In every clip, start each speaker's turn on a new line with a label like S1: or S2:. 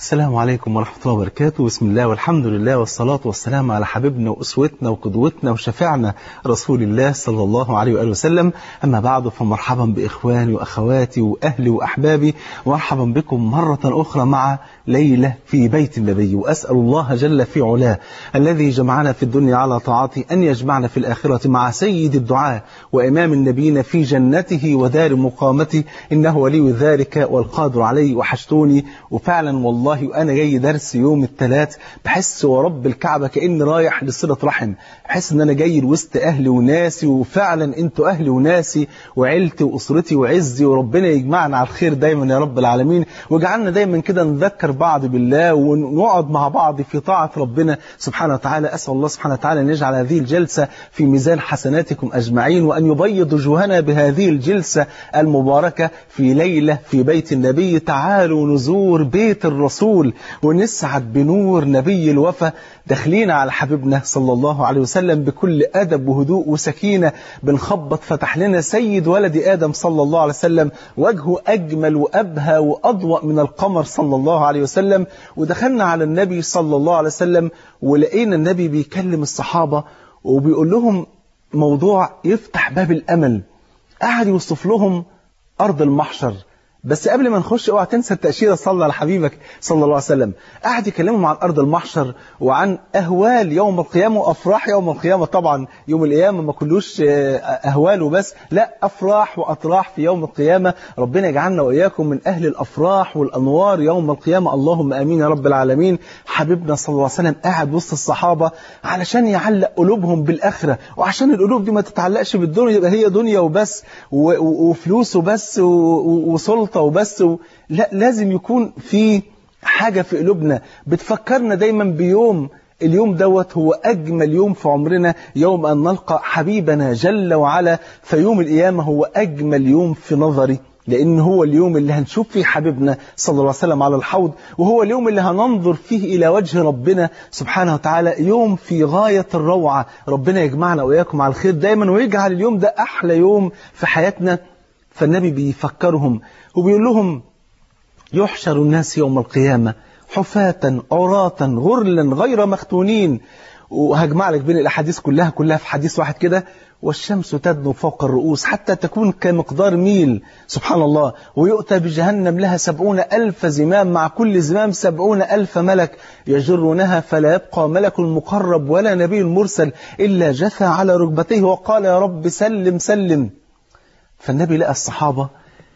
S1: السلام عليكم ورحمة الله وبركاته. بسم الله والحمد لله والصلاة والسلام على حبيبنا وأسوتنا وقدوتنا وشفيعنا رسول الله صلى الله عليه وآله وسلم. أما بعد، فمرحبا بإخواني وأخواتي وأهلي وأحبابي، ومرحبا بكم مرة أخرى مع ليلة في بيت النبي. وأسأل الله جل في علاه الذي جمعنا في الدنيا على طاعته أن يجمعنا في الآخرة مع سيد الدعاء وإمام النبيين في جنته ودار مقامته، إنه ولي ذلك والقادر عليه. وحشتوني، وفعلا والله وأنا جاي درس يوم الثلاث بحس ورب الكعبة كأني رايح لصلة رحم، بحس إن أنا جاي وسط أهلي وناسي، وفعلا أنتوا أهلي وناسي وعيلتي وأسرتي وعزي، وربنا يجمعنا على الخير دايما يا رب العالمين، وجعلنا دايما كده نذكر بعض بالله ونقعد مع بعض في طاعة ربنا سبحانه وتعالى. أسأل الله سبحانه وتعالى أن يجعل هذه الجلسة في ميزان حسناتكم أجمعين، وأن يبيض وجوهنا بهذه الجلسة المباركة في ليلة في بيت النبي. تعالوا نزور بيت الرسول ونسعد بنور نبي الوفا. داخلين على حبيبنا صلى الله عليه وسلم بكل أدب وهدوء وسكينة، بنخبط فتح لنا سيد ولد آدم صلى الله عليه وسلم، وجهه أجمل وأبهى وأضوأ من القمر صلى الله عليه وسلم. ودخلنا على النبي صلى الله عليه وسلم، ولقينا النبي بيكلم الصحابة وبيقول لهم موضوع يفتح باب الأمل. قاعد يوصف لهم أرض المحشر، بس قبل ما نخش اوعى تنسى التأشيرة، صلى على حبيبك صلى الله عليه وسلم. قاعد يكلمهم عن أرض المحشر وعن أهوال يوم القيامة وأفراح يوم القيامة. طبعا يوم القيامة ما كلوش أهوال وبس، لا، أفراح وأطراح في يوم القيامة. ربنا يجعلنا وإياكم من أهل الأفراح والأنوار يوم القيامة، اللهم آمين يا رب العالمين. حبيبنا صلى الله عليه وسلم قاعد وسط الصحابة علشان يعلق قلوبهم بالآخرة، وعشان القلوب دي ما تتعلقش بالدنيا، يبقى هي دنيا وبس وفلوس وبس وسلطة وبس لا، لازم يكون في حاجة في قلوبنا بتفكرنا دايما بيوم اليوم دوت هو أجمل يوم في عمرنا، يوم أن نلقى حبيبنا جل وعلا. فيوم القيامة هو أجمل يوم في نظري، لأن هو اليوم اللي هنشوف فيه حبيبنا صلى الله عليه وسلم على الحوض، وهو اليوم اللي هننظر فيه إلى وجه ربنا سبحانه وتعالى، يوم في غاية الروعة. ربنا يجمعنا وإياكم على الخير دايما، ويجعل اليوم ده أحلى يوم في حياتنا. فالنبي بيفكرهم وبيقول لهم يحشر الناس يوم القيامة حفاة عراة غرلا غير مختونين. وهجمع لك بين الأحاديث كلها في حديث واحد كده: والشمس تدنو فوق الرؤوس حتى تكون كمقدار ميل، سبحان الله. ويؤتى بجهنم لها 70,000 زمام، مع كل زمام 70,000 ملك يجرونها، فلا يبقى ملك مقرب ولا نبي مرسل إلا جثى على ركبتيه وقال يا رب سلم سلم. فالنبي لقى الصحابة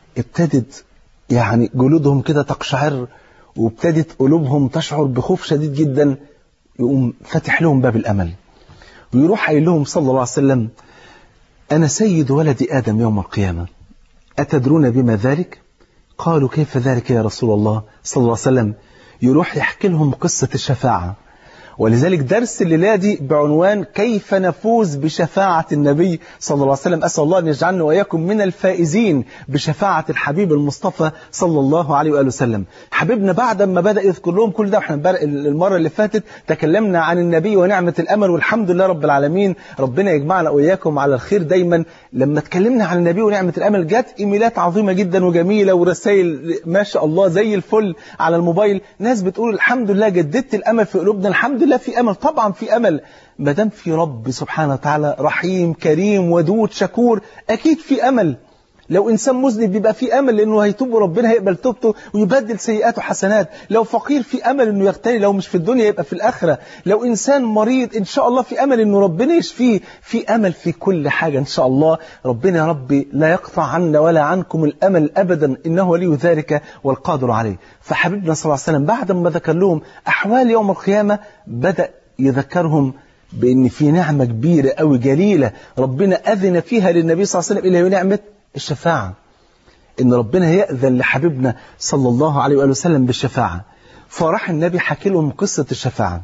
S1: ابتدت يعني جلودهم كده تقشعر، وابتدت قلوبهم تشعر بخوف شديد جدا. يقوم فتح لهم باب الأمل، ويروح قايل لهم صلى الله عليه وسلم: أنا سيد ولد آدم يوم القيامة، أتدرون بما ذلك؟ قالوا كيف ذلك يا رسول الله صلى الله عليه وسلم؟ يروح يحكي لهم قصة الشفاعة. ولذلك درس الليلة دي بعنوان كيف نفوز بشفاعة النبي صلى الله عليه وسلم. أسأل الله أن يجعلنا وإياكم من الفائزين بشفاعة الحبيب المصطفى صلى الله عليه وآله وسلم. حبيبنا بعد ما بدأ يذكر لهم كل ده، احنا المرة اللي فاتت تكلمنا عن النبي ونعمة الأمل، والحمد لله رب العالمين، ربنا يجمعنا وإياكم على الخير دايما. لما تكلمنا عن النبي ونعمة الأمل جات إيميلات عظيمة جدا وجميلة ورسائل ما شاء الله زي الفل على الموبايل، ناس بتقول الحمد لله جددت الأمل في قلوبنا. الحمد لله في أمل، طبعا في أمل، ما دام في رب سبحانه وتعالى رحيم كريم ودود شكور، أكيد في أمل. لو إنسان مذنب بيبقى في أمل لأنه هيتوب وربنا هيقبل توبته ويبدل سيئاته حسنات. لو فقير في أمل أنه يغتني، لو مش في الدنيا يبقى في الآخرة. لو إنسان مريض إن شاء الله في أمل أنه ربنا يشفيه. في أمل في كل حاجة إن شاء الله. ربنا يا ربي لا يقطع عنا ولا عنكم الأمل أبدا، إنه ولي ذلك والقادر عليه. فحبيبنا صلى الله عليه وسلم بعد ما ذكر لهم أحوال يوم القيامة، بدأ يذكرهم بأن في نعمة كبيرة أو جليلة ربنا أذن فيها للنبي صلى الله عليه وسلم، إلى نعمة الشفاعة. إن ربنا يأذن لحبيبنا صلى الله عليه وآله وسلم بالشفاعة. فراح النبي حكي لهم قصة الشفاعة.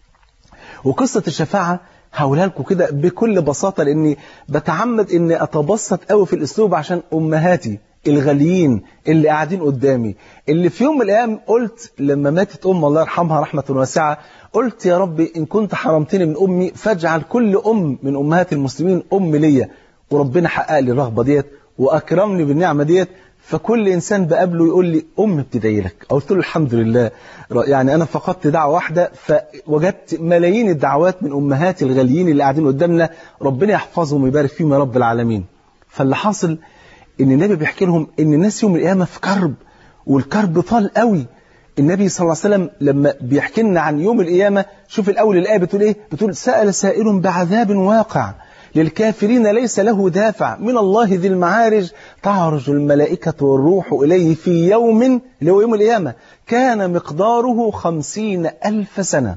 S1: وقصة الشفاعة هقولها لكم كده بكل بساطة، لأني بتعمد إني أتبسط قوي في الأسلوب عشان أمهاتي الغاليين اللي قاعدين قدامي، اللي في يوم من الأيام قلت لما ماتت أم الله يرحمها رحمة واسعة، قلت يا ربي إن كنت حرمتني من أمي فاجعل كل أم من أمهات المسلمين أم ليا. وربنا حقق لي الرغبة ديت وأكرمني بالنعمة ديت. فكل إنسان بقابله يقول لي أمي بتدعي لك. قلت له الحمد لله، يعني أنا فقدت دعوة واحدة فوجدت ملايين الدعوات من أمهاتي الغاليين اللي قاعدين قدامنا، ربنا يحفظهم ويبارك فيهم يا رب العالمين. فاللي حاصل إن النبي بيحكي لهم إن الناس يوم القيامة في كرب، والكرب طال قوي. النبي صلى الله عليه وسلم لما بيحكي لنا عن يوم القيامة، شوف الأول الآية بتقول إيه؟ بتقول سأل سائل بعذاب واقع للكافرين ليس له دافع من الله ذي المعارج تعرج الملائكة والروح إليه في يوم اللي هو يوم القيامة كان مقداره 50,000 سنة.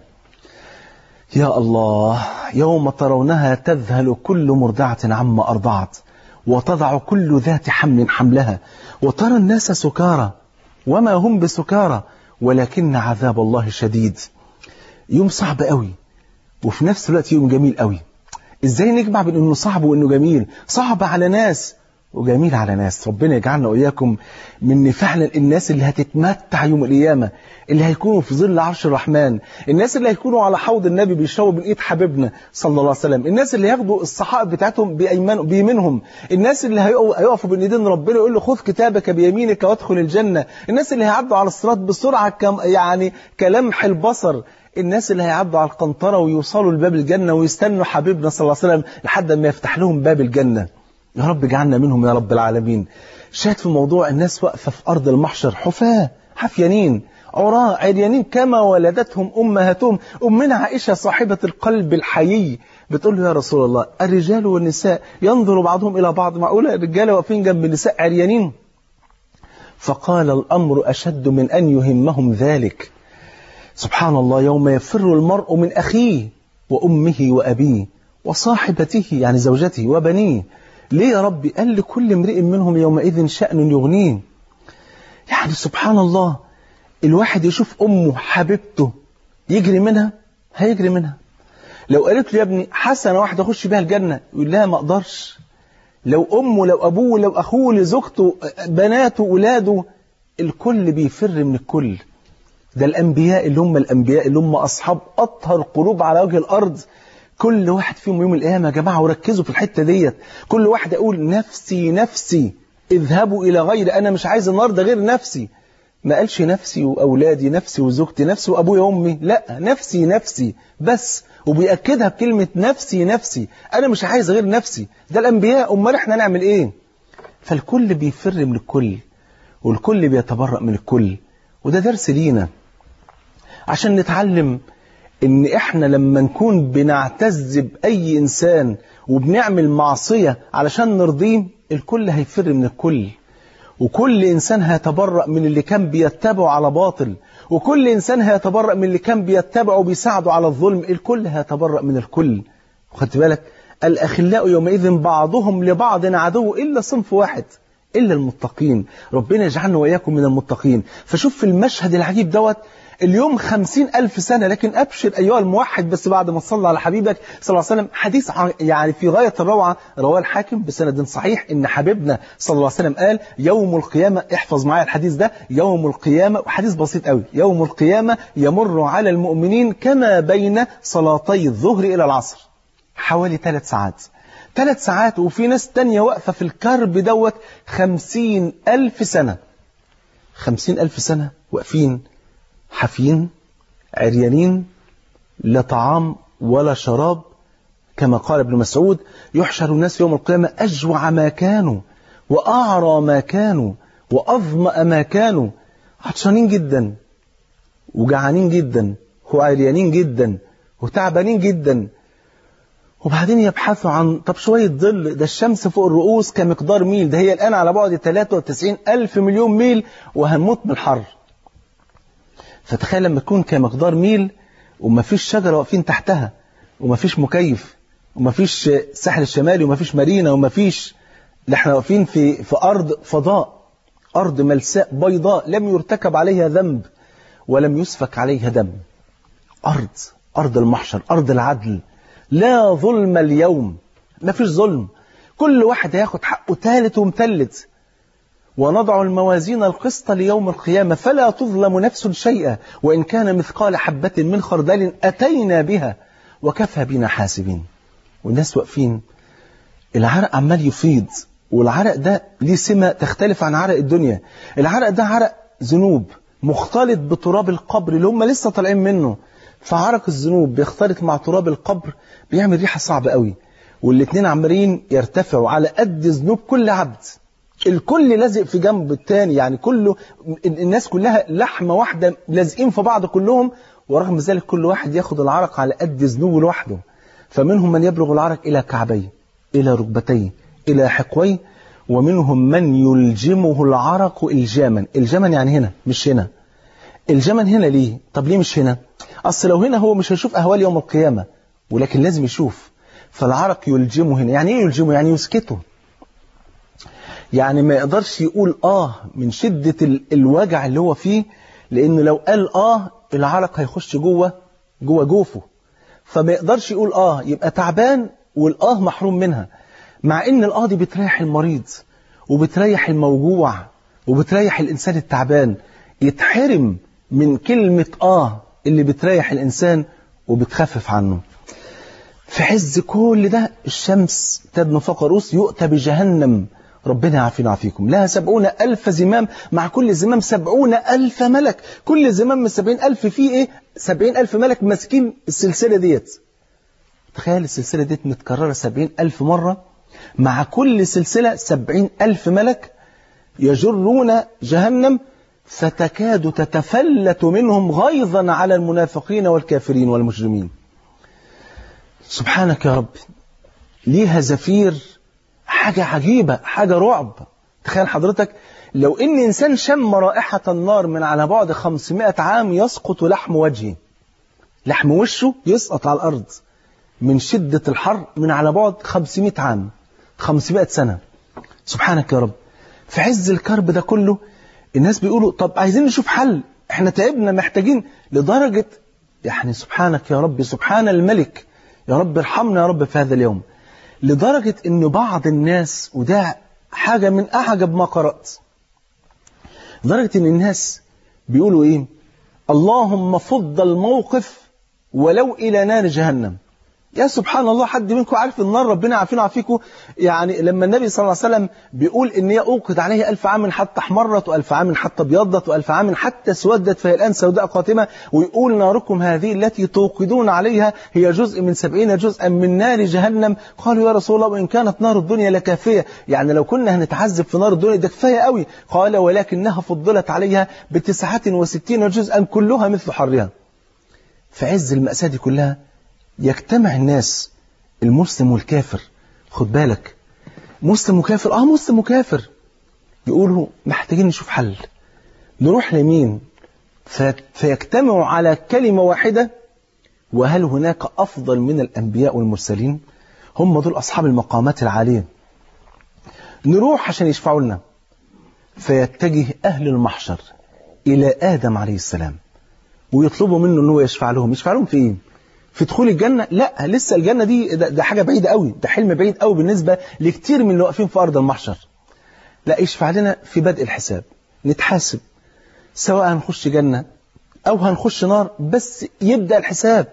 S1: يا الله، يوم ترونها تذهل كل مرضعة عما أرضعت وتضع كل ذات حمل حملها وترى الناس سكارى وما هم بسكارى ولكن عذاب الله شديد. يوم صعب قوي وفي نفس الوقت يوم جميل قوي. ازاي نجمع بين انه صعب وانه جميل؟ صعب على ناس وجميل على ناس. ربنا يجعلنا واياكم من فعلا الناس اللي هتتمتع يوم القيامه، اللي هيكونوا في ظل عرش الرحمن، الناس اللي هيكونوا على حوض النبي بيشربوا من ايد حبيبنا صلى الله عليه وسلم، الناس اللي هياخدوا الصحائف بتاعتهم بيمينهم، الناس اللي هيقفوا بين ايدين ربنا يقول له خذ كتابك بيمينك وادخل الجنه، الناس اللي هيعدوا على الصراط بسرعه يعني كلمح البصر، الناس اللي هيعدوا على القنطرة ويوصلوا لباب الجنة ويستنوا حبيبنا صلى الله عليه وسلم لحد ما يفتح لهم باب الجنة. يا رب اجعلنا منهم يا رب العالمين. شاهد في موضوع الناس واقفة في أرض المحشر حفاة حفيانين عراة عريانين كما ولدتهم أمهاتهم. أمنا عائشة صاحبة القلب الحيي بتقول له يا رسول الله الرجال والنساء ينظر بعضهم إلى بعض، معقولة الرجال واقفين جنب النساء عريانين؟ فقال الأمر أشد من أن يهمهم ذلك. سبحان الله، يوم يفر المرء من أخيه وأمه وأبيه وصاحبته يعني زوجته وبنيه. ليه يا ربي؟ قال لكل امرئ منهم يومئذ شأن يغنيه. يعني سبحان الله، الواحد يشوف أمه حبيبته يجري منها، هيجري منها. لو قالت له يا ابني حسنة واحدة أخش بها الجنة، يقول لها ما أقدرش. لو أمه لو أبوه لو أخوه لزوجته بناته ولاده، الكل بيفر من الكل. ده الأنبياء اللي هم الأنبياء اللي هم أصحاب أطهر قلوب على وجه الأرض، كل واحد فيهم يوم القيامة يا جماعة، وركزوا في الحتة ديت، كل واحد يقول نفسي نفسي اذهبوا إلى غير، أنا مش عايز النهارده غير نفسي. ما قالش نفسي وأولادي، نفسي وزوجتي، نفسي وأبويا وأمي، لا، نفسي نفسي بس، وبيأكدها بكلمة نفسي نفسي، أنا مش عايز غير نفسي. ده الأنبياء، أمال إحنا نعمل إيه؟ فالكل بيفر من الكل والكل بيتبرأ من الكل. وده درس لينا عشان نتعلم ان احنا لما نكون بنعتز بأي انسان وبنعمل معصية علشان نرضيه، الكل هيفر من الكل، وكل انسان هيتبرأ من اللي كان بيتبعه على باطل، وكل انسان هيتبرأ من اللي كان بيتبعه بيساعده على الظلم، الكل هيتبرأ من الكل. وخدت بالك؟ الأخلاء يومئذ بعضهم لبعض عدو إلا صنف واحد، إلا المتقين. ربنا يجعلنا وإياكم من المتقين. فشوف في المشهد العجيب دوت، اليوم 50,000 سنة، لكن أبشر أيها الموحد بس بعد ما تصلى على حبيبك صلى الله عليه وسلم. حديث يعني في غاية الروعة، رواه الحاكم بسند صحيح، إن حبيبنا صلى الله عليه وسلم قال يوم القيامة، احفظ معايا الحديث ده، يوم القيامة، وحديث بسيط قوي، يوم القيامة يمر على المؤمنين كما بين صلاتي الظهر إلى العصر، حوالي 3 ساعات. 3 ساعات، وفي ناس تانية واقفة في الكرب دوت 50,000 سنة. 50,000 سنة واقفين حافين عريانين، لا طعام ولا شراب. كما قال ابن مسعود يحشر الناس يوم القيامة أجوع ما كانوا وأعرى ما كانوا وأظمأ ما كانوا، عطشانين جدا وجعانين جدا وعريانين جدا وتعبانين جدا، وبعدين يبحثوا عن طب شوية ظل، ده الشمس فوق الرؤوس كمقدار ميل، ده هي الآن على بعد 93,000 مليون ميل وهنموت من الحر. فتخيل لما تكون كمقدار ميل ومفيش شجرة واقفين تحتها، ومفيش مكيف، ومفيش ساحل الشمالي، ومفيش مارينا، ومفيش، احنا واقفين في أرض فضاء، أرض ملساء بيضاء لم يرتكب عليها ذنب ولم يسفك عليها دم. أرض المحشر، أرض العدل، لا ظلم اليوم، مفيش ظلم، كل واحد هياخد حقه ثالث ومثلث. ونضع الموازين القسط ليوم القيامة فلا تظلم نفس شيئا وإن كان مثقال حبة من خردل أتينا بها وكفى بنا حاسبين. والناس واقفين، العرق عمال يفيض والعرق ده ليه سمة تختلف عن عرق الدنيا. العرق ده عرق ذنوب مختلط بتراب القبر اللي هم لسه طالعين منه، فعرق الذنوب بيختلط مع تراب القبر بيعمل ريحة صعبة قوي، والاتنين عمالين يرتفعوا على قد ذنوب كل عبد. الكل لازق في جنب التاني، يعني كله الناس كلها لحمة واحدة لازقين في بعض كلهم، ورغم ذلك كل واحد ياخد العرق على قد ذنوبه لوحده. فمنهم من يبلغ العرق إلى كعبيه، إلى ركبتيه، إلى حقويه، ومنهم من يلجمه العرق إلجاما. إلجاما يعني هنا مش هنا. الجما هنا ليه؟ طب ليه مش هنا؟ أصل لو هنا هو مش هيشوف أهوال يوم القيامة، ولكن لازم يشوف، فالعرق يلجمه هنا. يعني إيه يلجمه؟ يعني يسكته، يعني ما يقدرش يقول من شدة الوجع اللي هو فيه، لأنه لو قال العرق هيخش جوه جوفه، فما يقدرش يقول يبقى تعبان والآه محروم منها، مع إن الآه دي بتريح المريض وبتريح الموجوع وبتريح الإنسان التعبان. يتحرم من كلمة اللي بتريح الإنسان وبتخفف عنه. في عز كل ده الشمس تدنو فوق رؤوس، يؤتى بجهنم، ربنا يعافينا ويعافيكم، لها 70,000 زمام، مع كل زمام 70,000 ملك، كل زمام من 70,000 فيه 70,000 ملك ماسكين السلسلة ديت. تخيل السلسلة ديت متكررة 70,000 مرة، مع كل سلسلة 70,000 ملك يجرون جهنم، فتكاد تتفلت منهم غيظا على المنافقين والكافرين والمجرمين. سبحانك يا رب، ليها زفير، حاجة عجيبة، حاجة رعب. تخيل حضرتك لو إن إنسان شم رائحة النار من على بعد 500 عام يسقط لحم وجهه، لحم وشه يسقط على الأرض من شدة الحر من على بعد 500 عام، 500 سنة. سبحانك يا رب، في عز الكرب ده كله الناس بيقولوا طب عايزين نشوف حل، احنا تعبنا محتاجين، لدرجة يعني سبحانك يا رب، سبحان الملك، يا رب ارحمنا يا رب في هذا اليوم، لدرجة ان بعض الناس، وده حاجة من اعجب ما قرأت، لدرجة ان الناس بيقولوا اللهم فض الموقف ولو الى نار جهنم. يا سبحان الله، حد منكم عارف النار؟ ربنا عافينا وعافيكم. يعني لما النبي صلى الله عليه وسلم بيقول إن هي أوقد عليه 1000 عام حتى احمرت، و1000 عام حتى ابيضت، و1000 عام حتى اسودت، فهي الآن سوداء قاتمة. ويقول ناركم هذه التي توقدون عليها هي جزء من 70 جزءا من نار جهنم. قالوا يا رسول الله وإن كانت نار الدنيا لكافية، يعني لو كنا هنتعذب في نار الدنيا ده كفاية قوي. قال ولكنها فضلت عليها ب69 جزءا كلها مثل حرها. في عز المأساة دي كلها يجتمع الناس، المسلم والكافر، خد بالك، مسلم وكافر، مسلم وكافر، يقولوا محتاجين نشوف حل، نروح لمين؟ فيجتمعوا على كلمة واحدة، وهل هناك أفضل من الأنبياء والمرسلين؟ هم دول أصحاب المقامات العالية، نروح عشان يشفعوا لنا. فيتجه أهل المحشر إلى آدم عليه السلام ويطلبوا منه أنه يشفع لهم. يشفع لهم في إيه؟ في دخول الجنة؟ لا، لسه الجنة دي ده حاجة بعيدة قوي، ده حلم بعيد قوي بالنسبة لكتير من اللي واقفين في أرض المحشر. لا، يشفع لنا في بدء الحساب، نتحاسب سواء هنخش جنة أو هنخش نار، بس يبدأ الحساب.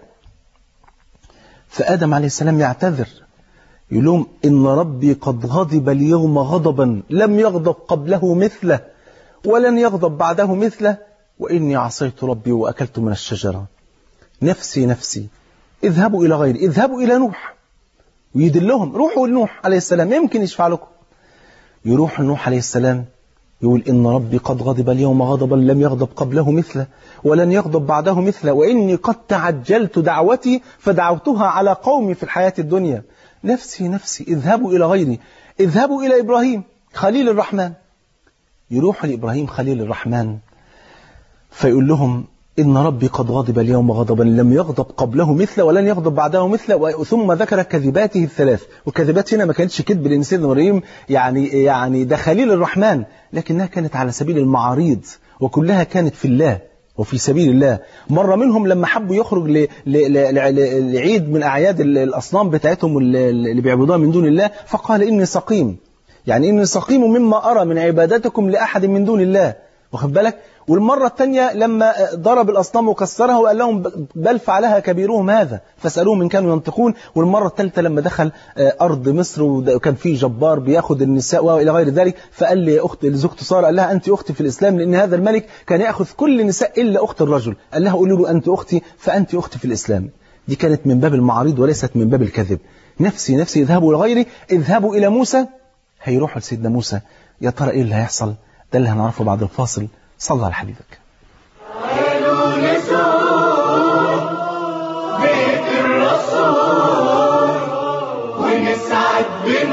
S1: فآدم عليه السلام يعتذر، يقول لهم إن ربي قد غضب اليوم غضبا لم يغضب قبله مثله ولن يغضب بعده مثله، وإني عصيت ربي وأكلت من الشجرة. نفسي نفسي، اذهبوا إلى غيري، اذهبوا إلى نوح. ويدلهم، روحوا لنوح عليه السلام يمكن يشفع لكم. يروح لنوح عليه السلام يقول إن ربي قد غضب اليوم غضبا لم يغضب قبله مثله ولن يغضب بعده مثله، وإني قد تعجلت دعوتي فدعوتها على قومي في الحياة الدنيا. نفسي نفسي، اذهبوا إلى غيري، اذهبوا إلى إبراهيم خليل الرحمن. يروح لإبراهيم خليل الرحمن فيقول لهم إن ربي قد غضب اليوم غضبا لم يغضب قبله مثله ولن يغضب بعده مثله. ثم ذكر كذباته الثلاث، والكذبات هنا ما كانتش كذب، لأن سيدنا إبراهيم يعني ده خليل الرحمن، لكنها كانت على سبيل المعاريض، وكلها كانت في الله وفي سبيل الله. مرة منهم لما حبوا يخرج لعيد من أعياد الأصنام بتاعتهم اللي بيعبدوها من دون الله، فقال إني سقيم، يعني إني سقيم مما أرى من عبادتكم لأحد من دون الله. واخد بالك؟ والمرة الثانية لما ضرب الأصنام وكسرها وقال لهم بل فعلها كبيرهم هذا فاسألوهم إن كانوا ينطقون. والمرة الثالثة لما دخل أرض مصر وكان فيه جبار بياخد النساء وإلى غير ذلك، فقال لي أخت لزوجته سارة، قال لها أنت أختي في الإسلام، لأن هذا الملك كان يأخذ كل النساء إلا أخت الرجل، قال لها قولوا له أنت أختي فأنت أختي في الإسلام. دي كانت من باب المعارض وليست من باب الكذب. نفسي نفسي اذهبوا لغيري، اذهبوا إلى موسى. هيروحوا لسيدنا موسى، يا ترى إيه اللي هيحصل؟ ده اللي هنعرفه بعد الفاصل. صلى على حبيبك.
S2: تعالوا نزور بيت الرسول ونسعد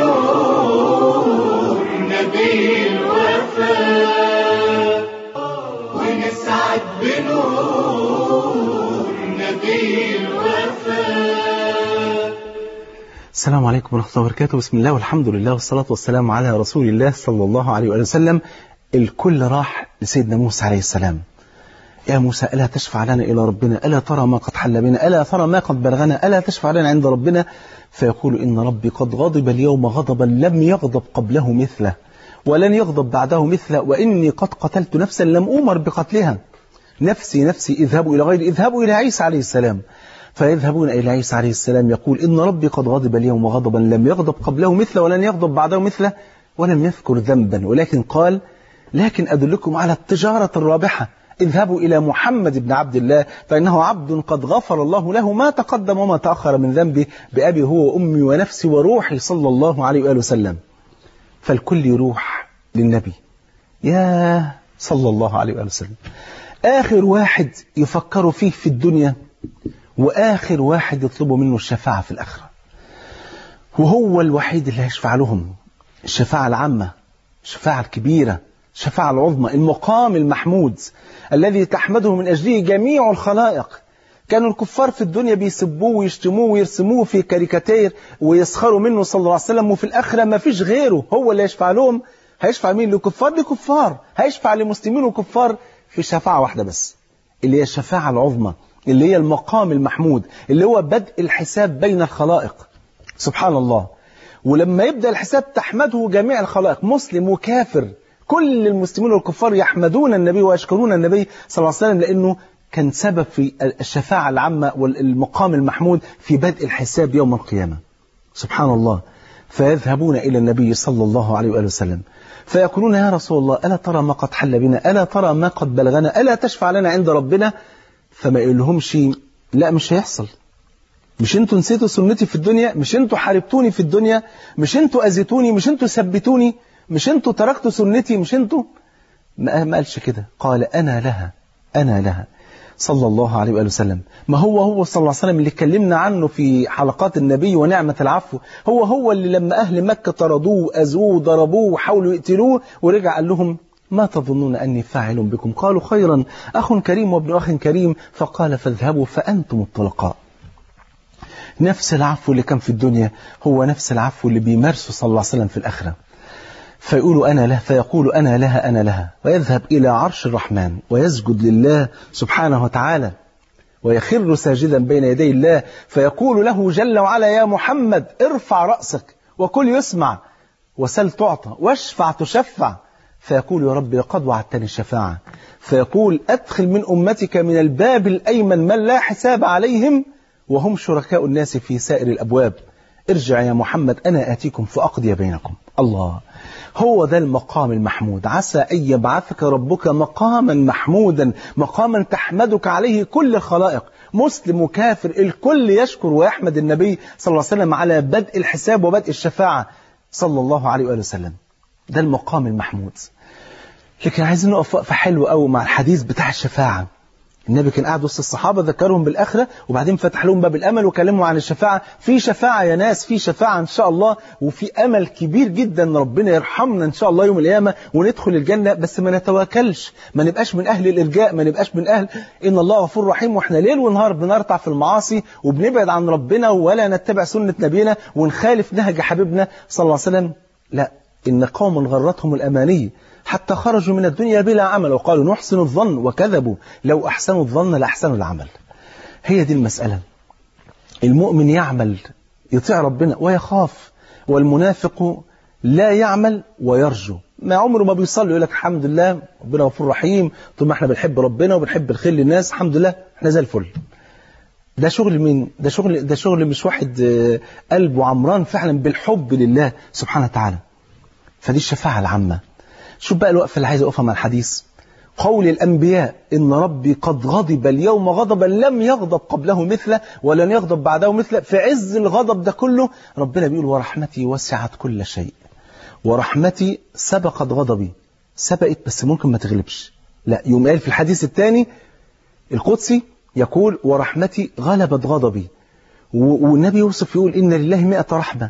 S2: بنور نبي الوفاء، ونسعد بنور نبي الوفاء.
S1: السلام عليكم ورحمة الله وبركاته. بسم الله والحمد لله والصلاة والسلام على رسول الله صلى الله عليه وآله وسلم. الكل راح لسيدنا موسى عليه السلام. يا موسى ألا تشفع لنا إلى ربنا؟ ألا ترى ما قد حل بنا؟ ألا ترى ما قد بلغنا؟ ألا تشفع لنا عند ربنا؟ فيقول إن ربي قد غضب اليوم غضبا لم يغضب قبله مثله ولن يغضب بعده مثله، وإني قد قتلت نفسا لم أمر بقتلها. نفسي نفسي اذهبوا إلى غيري، اذهبوا إلى عيسى عليه السلام. فيذهبون إلى عيسى عليه السلام يقول إن ربي قد غضب اليوم غضبا لم يغضب قبله مثله ولن يغضب بعده مثله، ولم يذكر ذنبا، ولكن قال لكن أدلكم على التجارة الرابحة، اذهبوا إلى محمد بن عبد الله فإنه عبد قد غفر الله له ما تقدم وما تأخر من ذنبه بأبي هو وأمي ونفسي وروحي صلى الله عليه وآله وسلم. فالكل يروح للنبي يا صلى الله عليه وآله وسلم، آخر واحد يفكروا فيه في الدنيا وآخر واحد يطلبوا منه الشفاعة في الآخرة، وهو الوحيد اللي هيشفع لهم الشفاعة العامة، الشفاعة الكبيرة، الشفاعة العظمى، المقام المحمود الذي تحمده من أجله جميع الخلائق. كانوا الكفار في الدنيا بيسبوه ويشتموه ويرسموه في كاريكاتير ويسخروا منه صلى الله عليه وسلم، وفي الآخرة ما فيش غيره هو اللي يشفع لهم. هيشفع مين؟ لكفار لكفار، هيشفع لمسلمين وكفار في شفاعة واحدة بس، اللي هي الشفاعة العظمى، اللي هي المقام المحمود، اللي هو بدء الحساب بين الخلائق. سبحان الله. ولما يبدأ الحساب تحمده جميع الخلائق، مسلم وكافر، كل المسلمين والكفار يحمدون النبي ويشكرون النبي صلى الله عليه وسلم، لأنه كان سبب في الشفاعة العامة والمقام المحمود في بدء الحساب يوم القيامة. سبحان الله. فيذهبون إلى النبي صلى الله عليه وآله وسلم فيقولون يا رسول الله ألا ترى ما قد حل بنا؟ ألا ترى ما قد بلغنا؟ ألا تشفع لنا عند ربنا؟ فما يقولهمش لا مش هيحصل، مش انتوا نسيتوا سنتي في الدنيا، مش انتوا حاربتوني في الدنيا، مش انتوا أذيتوني، مش انتوا ثبتوني، مش انتوا تركتوا سنتي، مش انتوا. ما قالش كده، قال أنا لها أنا لها صلى الله عليه وآله وسلم. ما هو صلى الله عليه وسلم اللي اتكلمنا عنه في حلقات النبي ونعمة العفو، هو اللي لما أهل مكة طردوه أذوه ضربوه وحاولوا يقتلوه ورجع قال لهم ما تظنون أني فاعل بكم؟ قالوا خيرا، أخ كريم وابن أخ كريم. فقال فاذهبوا فأنتم الطلقاء. نفس العفو اللي كان في الدنيا هو نفس العفو اللي بيمارسه صلى الله عليه وسلم في الآخرة. فيقول أنا له، فيقول أنا لها أنا لها، ويذهب إلى عرش الرحمن ويسجد لله سبحانه وتعالى ويخر ساجدا بين يدي الله، فيقول له جل وعلا يا محمد ارفع رأسك وكل يسمع وسل تعطى واشفع تشفع. فيقول يا رب لقد وعدتني الشفاعة. فيقول أدخل من أمتك من الباب الأيمن من لا حساب عليهم وهم شركاء الناس في سائر الأبواب. ارجع يا محمد أنا آتيكم فأقضي بينكم. الله، هو ده المقام المحمود. عسى أن يبعثك ربك مقاما محمودا، مقاما تحمدك عليه كل الخلائق، مسلم وكافر، الكل يشكر ويحمد النبي صلى الله عليه وسلم على بدء الحساب وبدء الشفاعة صلى الله عليه وآله وسلم. ده المقام المحمود. لكن عايزين نقف وقفة حلوة قوي مع الحديث بتاع الشفاعة. النبي كان قاعد وسط الصحابة ذكرهم بالآخرة وبعدين فتح لهم باب الأمل وكلموا عن الشفاعة. في شفاعة يا ناس، في شفاعة إن شاء الله، وفي أمل كبير جدا ربنا يرحمنا إن شاء الله يوم القيامة وندخل الجنة. بس ما نتواكلش، ما نبقاش من أهل الإرجاء، ما نبقاش من أهل إن الله غفور رحيم وإحنا ليل ونهار بنرتع في المعاصي وبنبعد عن ربنا ولا نتبع سنة نبينا ونخالف نهج حبيبنا صلى الله عليه وسلم. لا، إن قوم غرتهم الأماني حتى خرجوا من الدنيا بلا عمل وقالوا نحسن الظن وكذبوا لو أحسنوا الظن لأحسنوا العمل. هي دي المسألة. المؤمن يعمل يطيع ربنا ويخاف، والمنافق لا يعمل ويرجو، ما عمره ما بيصلي يقول لك الحمد لله ربنا غفور رحيم، طول ما احنا بنحب ربنا وبنحب الخير للناس الحمد لله احنا زي الفل. ده شغل مين؟ ده شغل مش واحد قلبه عمران فعلا بالحب لله سبحانه وتعالى. فدي الشفاعة العامة. شوف بقى الوقفة اللي عايز أقفها مع الحديث. قول الأنبياء إن ربي قد غضب اليوم غضبا لم يغضب قبله مثله ولن يغضب بعده مثله. في عز الغضب ده كله ربنا بيقول ورحمتي وسعت كل شيء، ورحمتي سبقت غضبي. سبقت بس ممكن ما تغلبش، لا، يوم قال في الحديث الثاني القدسي يقول ورحمتي غلبت غضبي. والنبي يوسف يقول إن لله 100 رحمة،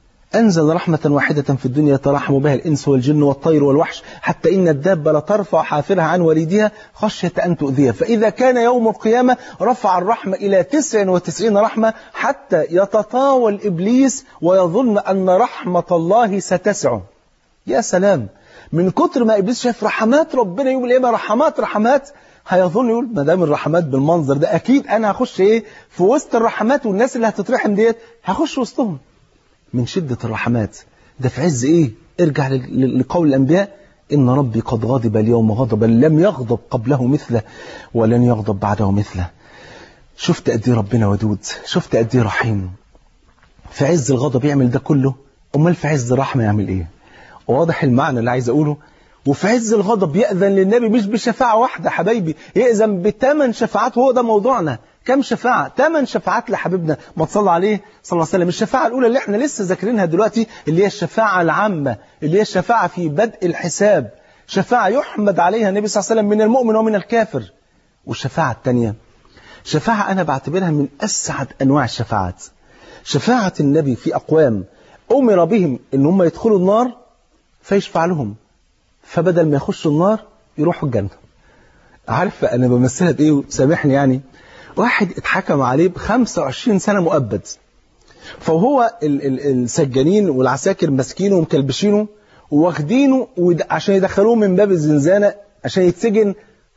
S1: أنزل رحمة واحدة في الدنيا يترحم بها الإنس والجن والطير والوحش، حتى إن الدابة لترفع حافرها عن وليدها خشية أن تؤذيها. فإذا كان يوم القيامة رفع الرحمة إلى 99 رحمة حتى يتطاول إبليس ويظن أن رحمة الله ستسعه. يا سلام، من كتر ما إبليس شاف رحمات ربنا يوم القيامة رحمات هيظن يقول ما دام الرحمات بالمنظر ده أكيد أنا هخش في وسط الرحمات، والناس اللي هتترحم ديت هخش وسطهم. من شدة الرحمات ده في عز ارجع لقول الأنبياء إن ربي قد غضب اليوم غضبا لم يغضب قبله مثله ولن يغضب بعده مثله. شفت قد ايه ربنا ودود، شفت قد ايه رحيم. في عز الغضب يعمل ده كله، أمال في عز الرحمة يعمل ايه؟ واضح المعنى اللي عايز أقوله. وفي عز الغضب يأذن للنبي مش بشفاعة واحدة حبايبي، يأذن ب8 شفاعات. وهو ده موضوعنا. كم شفاعة؟ 8 شفاعات لحبيبنا ما تصلى عليه صلى الله عليه وسلم. الشفاعة الأولى اللي احنا لسه ذاكرينها دلوقتي اللي هي الشفاعة العامة، اللي هي الشفاعة في بدء الحساب، شفاعة يحمد عليها النبي صلى الله عليه وسلم من المؤمن ومن الكافر. والشفاعة الثانية شفاعة أنا بعتبرها من أسعد أنواع الشفاعات، شفاعة النبي في أقوام أمر بهم إن هم يدخلوا النار فيشفع لهم، فبدل ما يخشوا النار يروحوا الجنة. عارف أنا بمثلها بإيه؟ سامحني يعني. واحد اتحكم عليه ب25 سنة مؤبد، فهو السجانين والعساكر ماسكينه ومكلبشينه واخدينه عشان يدخلوه من باب الزنزانة عشان يتسجن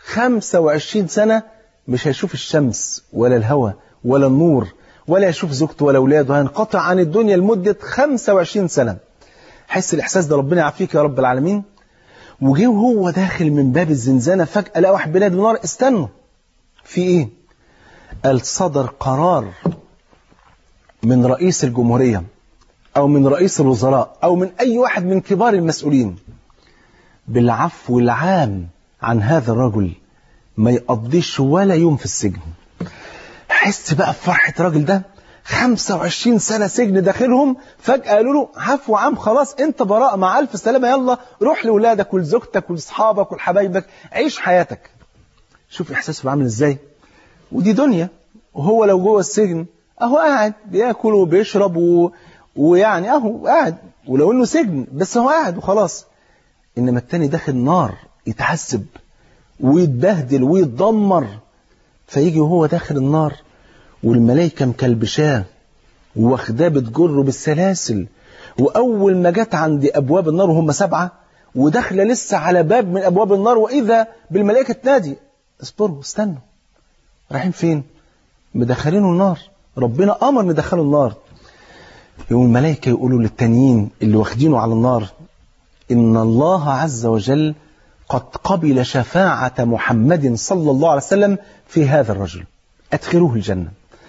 S1: 25 سنة. مش هيشوف الشمس ولا الهواء ولا النور ولا يشوف زوجته ولا أولاده، هينقطع عن الدنيا لمدة 25 سنة. حس الإحساس ده، ربنا يعافيك يا رب العالمين. وجه وهو داخل من باب الزنزانة فجأة لقى واحد بينادي بالنار. استنوا، في إيه؟ قال صدر قرار من رئيس الجمهورية أو من رئيس الوزراء أو من أي واحد من كبار المسؤولين بالعفو العام عن هذا الرجل، ما يقضيش ولا يوم في السجن. حس بقى بفرحة الراجل ده، 25 سنة سجن داخلهم، فجأة قالوا له عفو عام، خلاص انت براء، مع ألف سلامة، يلا روح لأولادك ولزوجتك ولأصحابك ولحبايبك، عيش حياتك. شوف إحساسه عامل إزاي. ودي دنيا، وهو لو جوه السجن اهو قاعد بياكل وبيشرب ويعني اهو قاعد، ولو انه سجن بس هو قاعد وخلاص. انما التاني داخل نار يتعذب ويتبهدل ويتدمر، فيجي وهو داخل النار والملائكة مكلبشاه واخداه بتجره بالسلاسل، واول ما جت عند ابواب النار وهم 7 وداخله لسه على باب من ابواب النار، واذا بالملائكة تنادي اصبروا استنوا، رايحين فين؟ مدخلينه النار، ربنا امر ندخله النار. يوم الملائكة يقولوا للتانيين اللي واخدينه على النار ان الله عز وجل قد قبل شفاعة محمد صلى الله عليه وسلم في هذا الرجل، ادخلوه الجنة.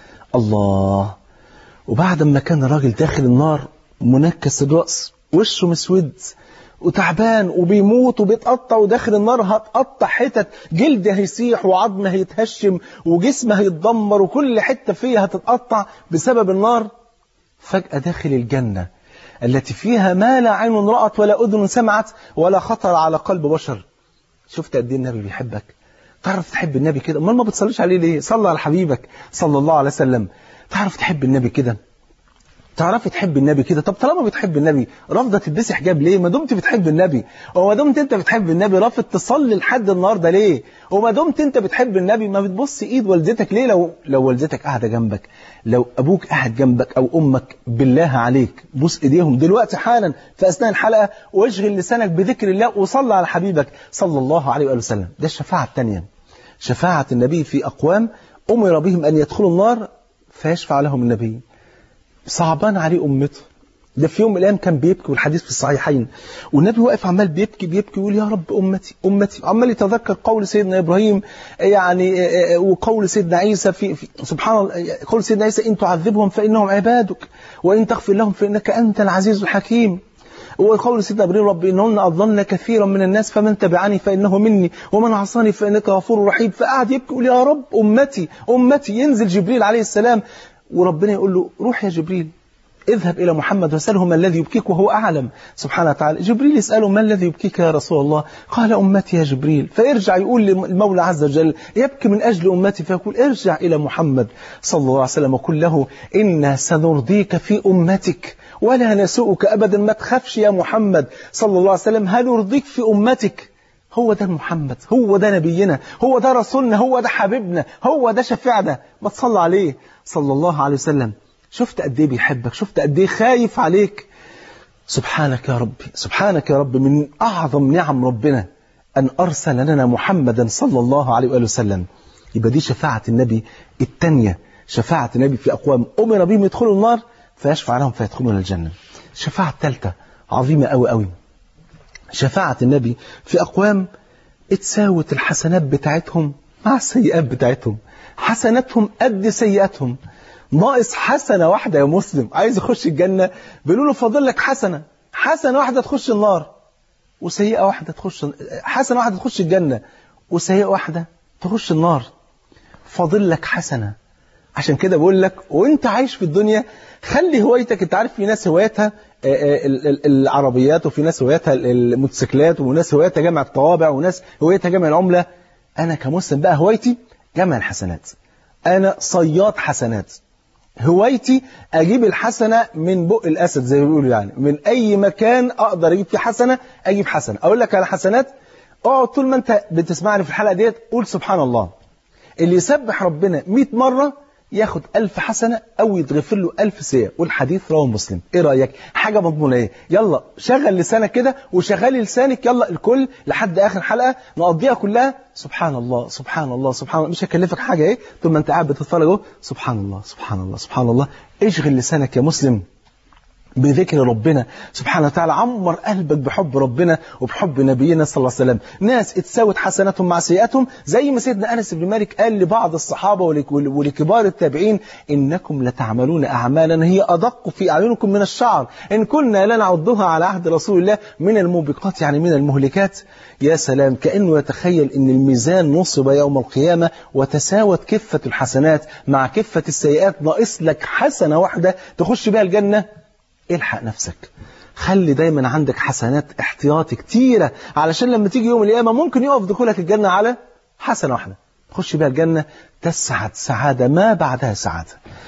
S1: الله. وبعد ما كان الراجل داخل النار منكس الرأس، وشه مسود وتعبان وبيموت وبيتقطع، وداخل النار هتقطع حتت، جلد هيسيح وعظمه هيتهشم وجسمه هيتدمر وكل حتة فيه هتتقطع بسبب النار، فجأة داخل الجنة التي فيها ما لا عين رأت ولا أذن سمعت ولا خطر على قلب بشر. شفت قد ايه النبي بيحبك؟ تعرف تحب النبي كده؟ امال ما بتصليش عليه ليه؟ صلى على حبيبك صلى الله عليه وسلم. تعرف تحب النبي كده؟ تعرفي تحب النبي كده؟ طب طالما بتحب النبي رافضه تلبسي حجاب ليه؟ ما دمت بتحب النبي، وما دمت انت بتحب النبي رافض تصلي لحد النهارده ليه؟ وما دمت انت بتحب النبي ما بتبص ايد والدتك ليه؟ لو والدتك قاعده جنبك، لو ابوك قاعد جنبك او امك، بالله عليك بوس ايديهم دلوقتي حالا في اثناء الحلقه، واشغل لسانك بذكر الله وصلى على حبيبك صلى الله عليه واله وسلم. ده الشفاعه الثانيه، شفاعه النبي في اقوام امر بهم ان يدخلوا النار فيشفع لهم النبي. صعبان عليه أمته، ده في يوم من الأيام كان بيبكي، والحديث في الصحيحين، والنبي واقف عمال بيبكي يقول يا رب أمتي أمتي، عمال يتذكر قول سيدنا إبراهيم يعني وقول سيدنا عيسى في سبحان الله، قول سيدنا عيسى إن تعذبهم فإنهم عبادك وإن تغفر لهم فإنك أنت العزيز الحكيم، وقول سيدنا إبراهيم رب إنهن أضلن كثيرا من الناس فمن تبعني فإنه مني ومن عصاني فإنك غفور رحيم. فقعد يبكي يقول يا رب أمتي أمتي. ينزل جبريل عليه السلام وربنا يقول له روح يا جبريل اذهب إلى محمد وسأله ما الذي يبكيك وهو أعلم سبحانه وتعالى. جبريل يسأله ما الذي يبكيك يا رسول الله؟ قال أمتي يا جبريل. فيرجع يقول للمولى عز وجل يبكي من أجل أمتي، فيقول ارجع إلى محمد صلى الله عليه وسلم وقل له إنا سنرضيك في أمتك ولا نسوءك أبدا، ما تخافش يا محمد صلى الله عليه وسلم، هنرضيك في أمتك. هو ده محمد، هو ده نبينا، هو ده رسولنا، هو ده حبيبنا، هو ده شفيعنا. ما تصلى عليه صلى الله عليه وسلم. شفت قد ايه بيحبك، شفت قد ايه خايف عليك. سبحانك يا ربي، سبحانك يا رب، من أعظم نعم ربنا أن أرسل لنا محمدا صلى الله عليه وآله وسلم. يبقى دي شفاعة النبي الثانية، شفاعة النبي في أقوام أمر بهم يدخلوا النار فيشفع لهم فيدخلون الجنة. الشفاعة الثالثة عظيمة أوي أوي، شفاعة النبي في أقوام اتساوت الحسنات بتاعتهم مع السيئات بتاعتهم، حسناتهم قد سيئاتهم، ناقص حسنة واحدة يا مسلم عايز يخش الجنة، بيقولوا له فاضل لك حسنة واحدة تخش النار وسيئة واحدة تخش، حسنة واحدة تخش الجنة وسيئة واحدة تخش النار، فاضل لك حسنة. عشان كده بقول لك وانت عايش في الدنيا خلي هوايتك، انت عارف في ناس هوايتها العربيات، وفي ناس هوايتها الموتوسيكلات، وناس هوايتها جمع الطوابع، وناس هوايتها جمع العملة. انا كمسلم بقى هوايتي جمع الحسنات، انا صياد حسنات، هوايتي اجيب الحسنة من بق الاسد زي ما بيقولوا، يعني من اي مكان اقدر اجيب فيه حسنة اجيب حسنة. اقول لك على حسنات، اقعد طول ما انت بتسمعني في الحلقة ديت قول سبحان الله. اللي يسبح ربنا 100 مرة ياخد 1000 حسنة أو يتغفر له 1000 سيئة، والحديث رواه مسلم. إيه رأيك؟ حاجة مضمونة. إيه؟ يلا شغل لسانك كده وشغلي لسانك، يلا الكل لحد آخر حلقة نقضيها كلها سبحان الله سبحان الله سبحان الله. مش هكلفك حاجة. إيه؟ طول ما أنت قاعد بتتفرج اهو سبحان الله سبحان الله سبحان الله. اشغل لسانك يا مسلم بذكر ربنا سبحانه وتعالى، عمر قلبك بحب ربنا وبحب نبينا صلى الله عليه وسلم. ناس اتساوت حسناتهم مع سيئاتهم، زي ما سيدنا أنس بن مالك قال لبعض الصحابة ولكبار التابعين إنكم لتعملون أعمالا هي أدق في أعينكم من الشعر إن كنا لنعدها على عهد رسول الله من الموبقات، يعني من المهلكات. يا سلام، كأنه يتخيل إن الميزان نصب يوم القيامة وتساوت كفة الحسنات مع كفة السيئات، ناقص لك حسنة واحدة تخش بها الجنة. الحق نفسك، خلي دايما عندك حسنات احتياطي كتيرة، علشان لما تيجي يوم القيامة ممكن يقف دخولك الجنة على حسنة واحدة تخش بها الجنة، تسعد سعادة ما بعدها سعادة.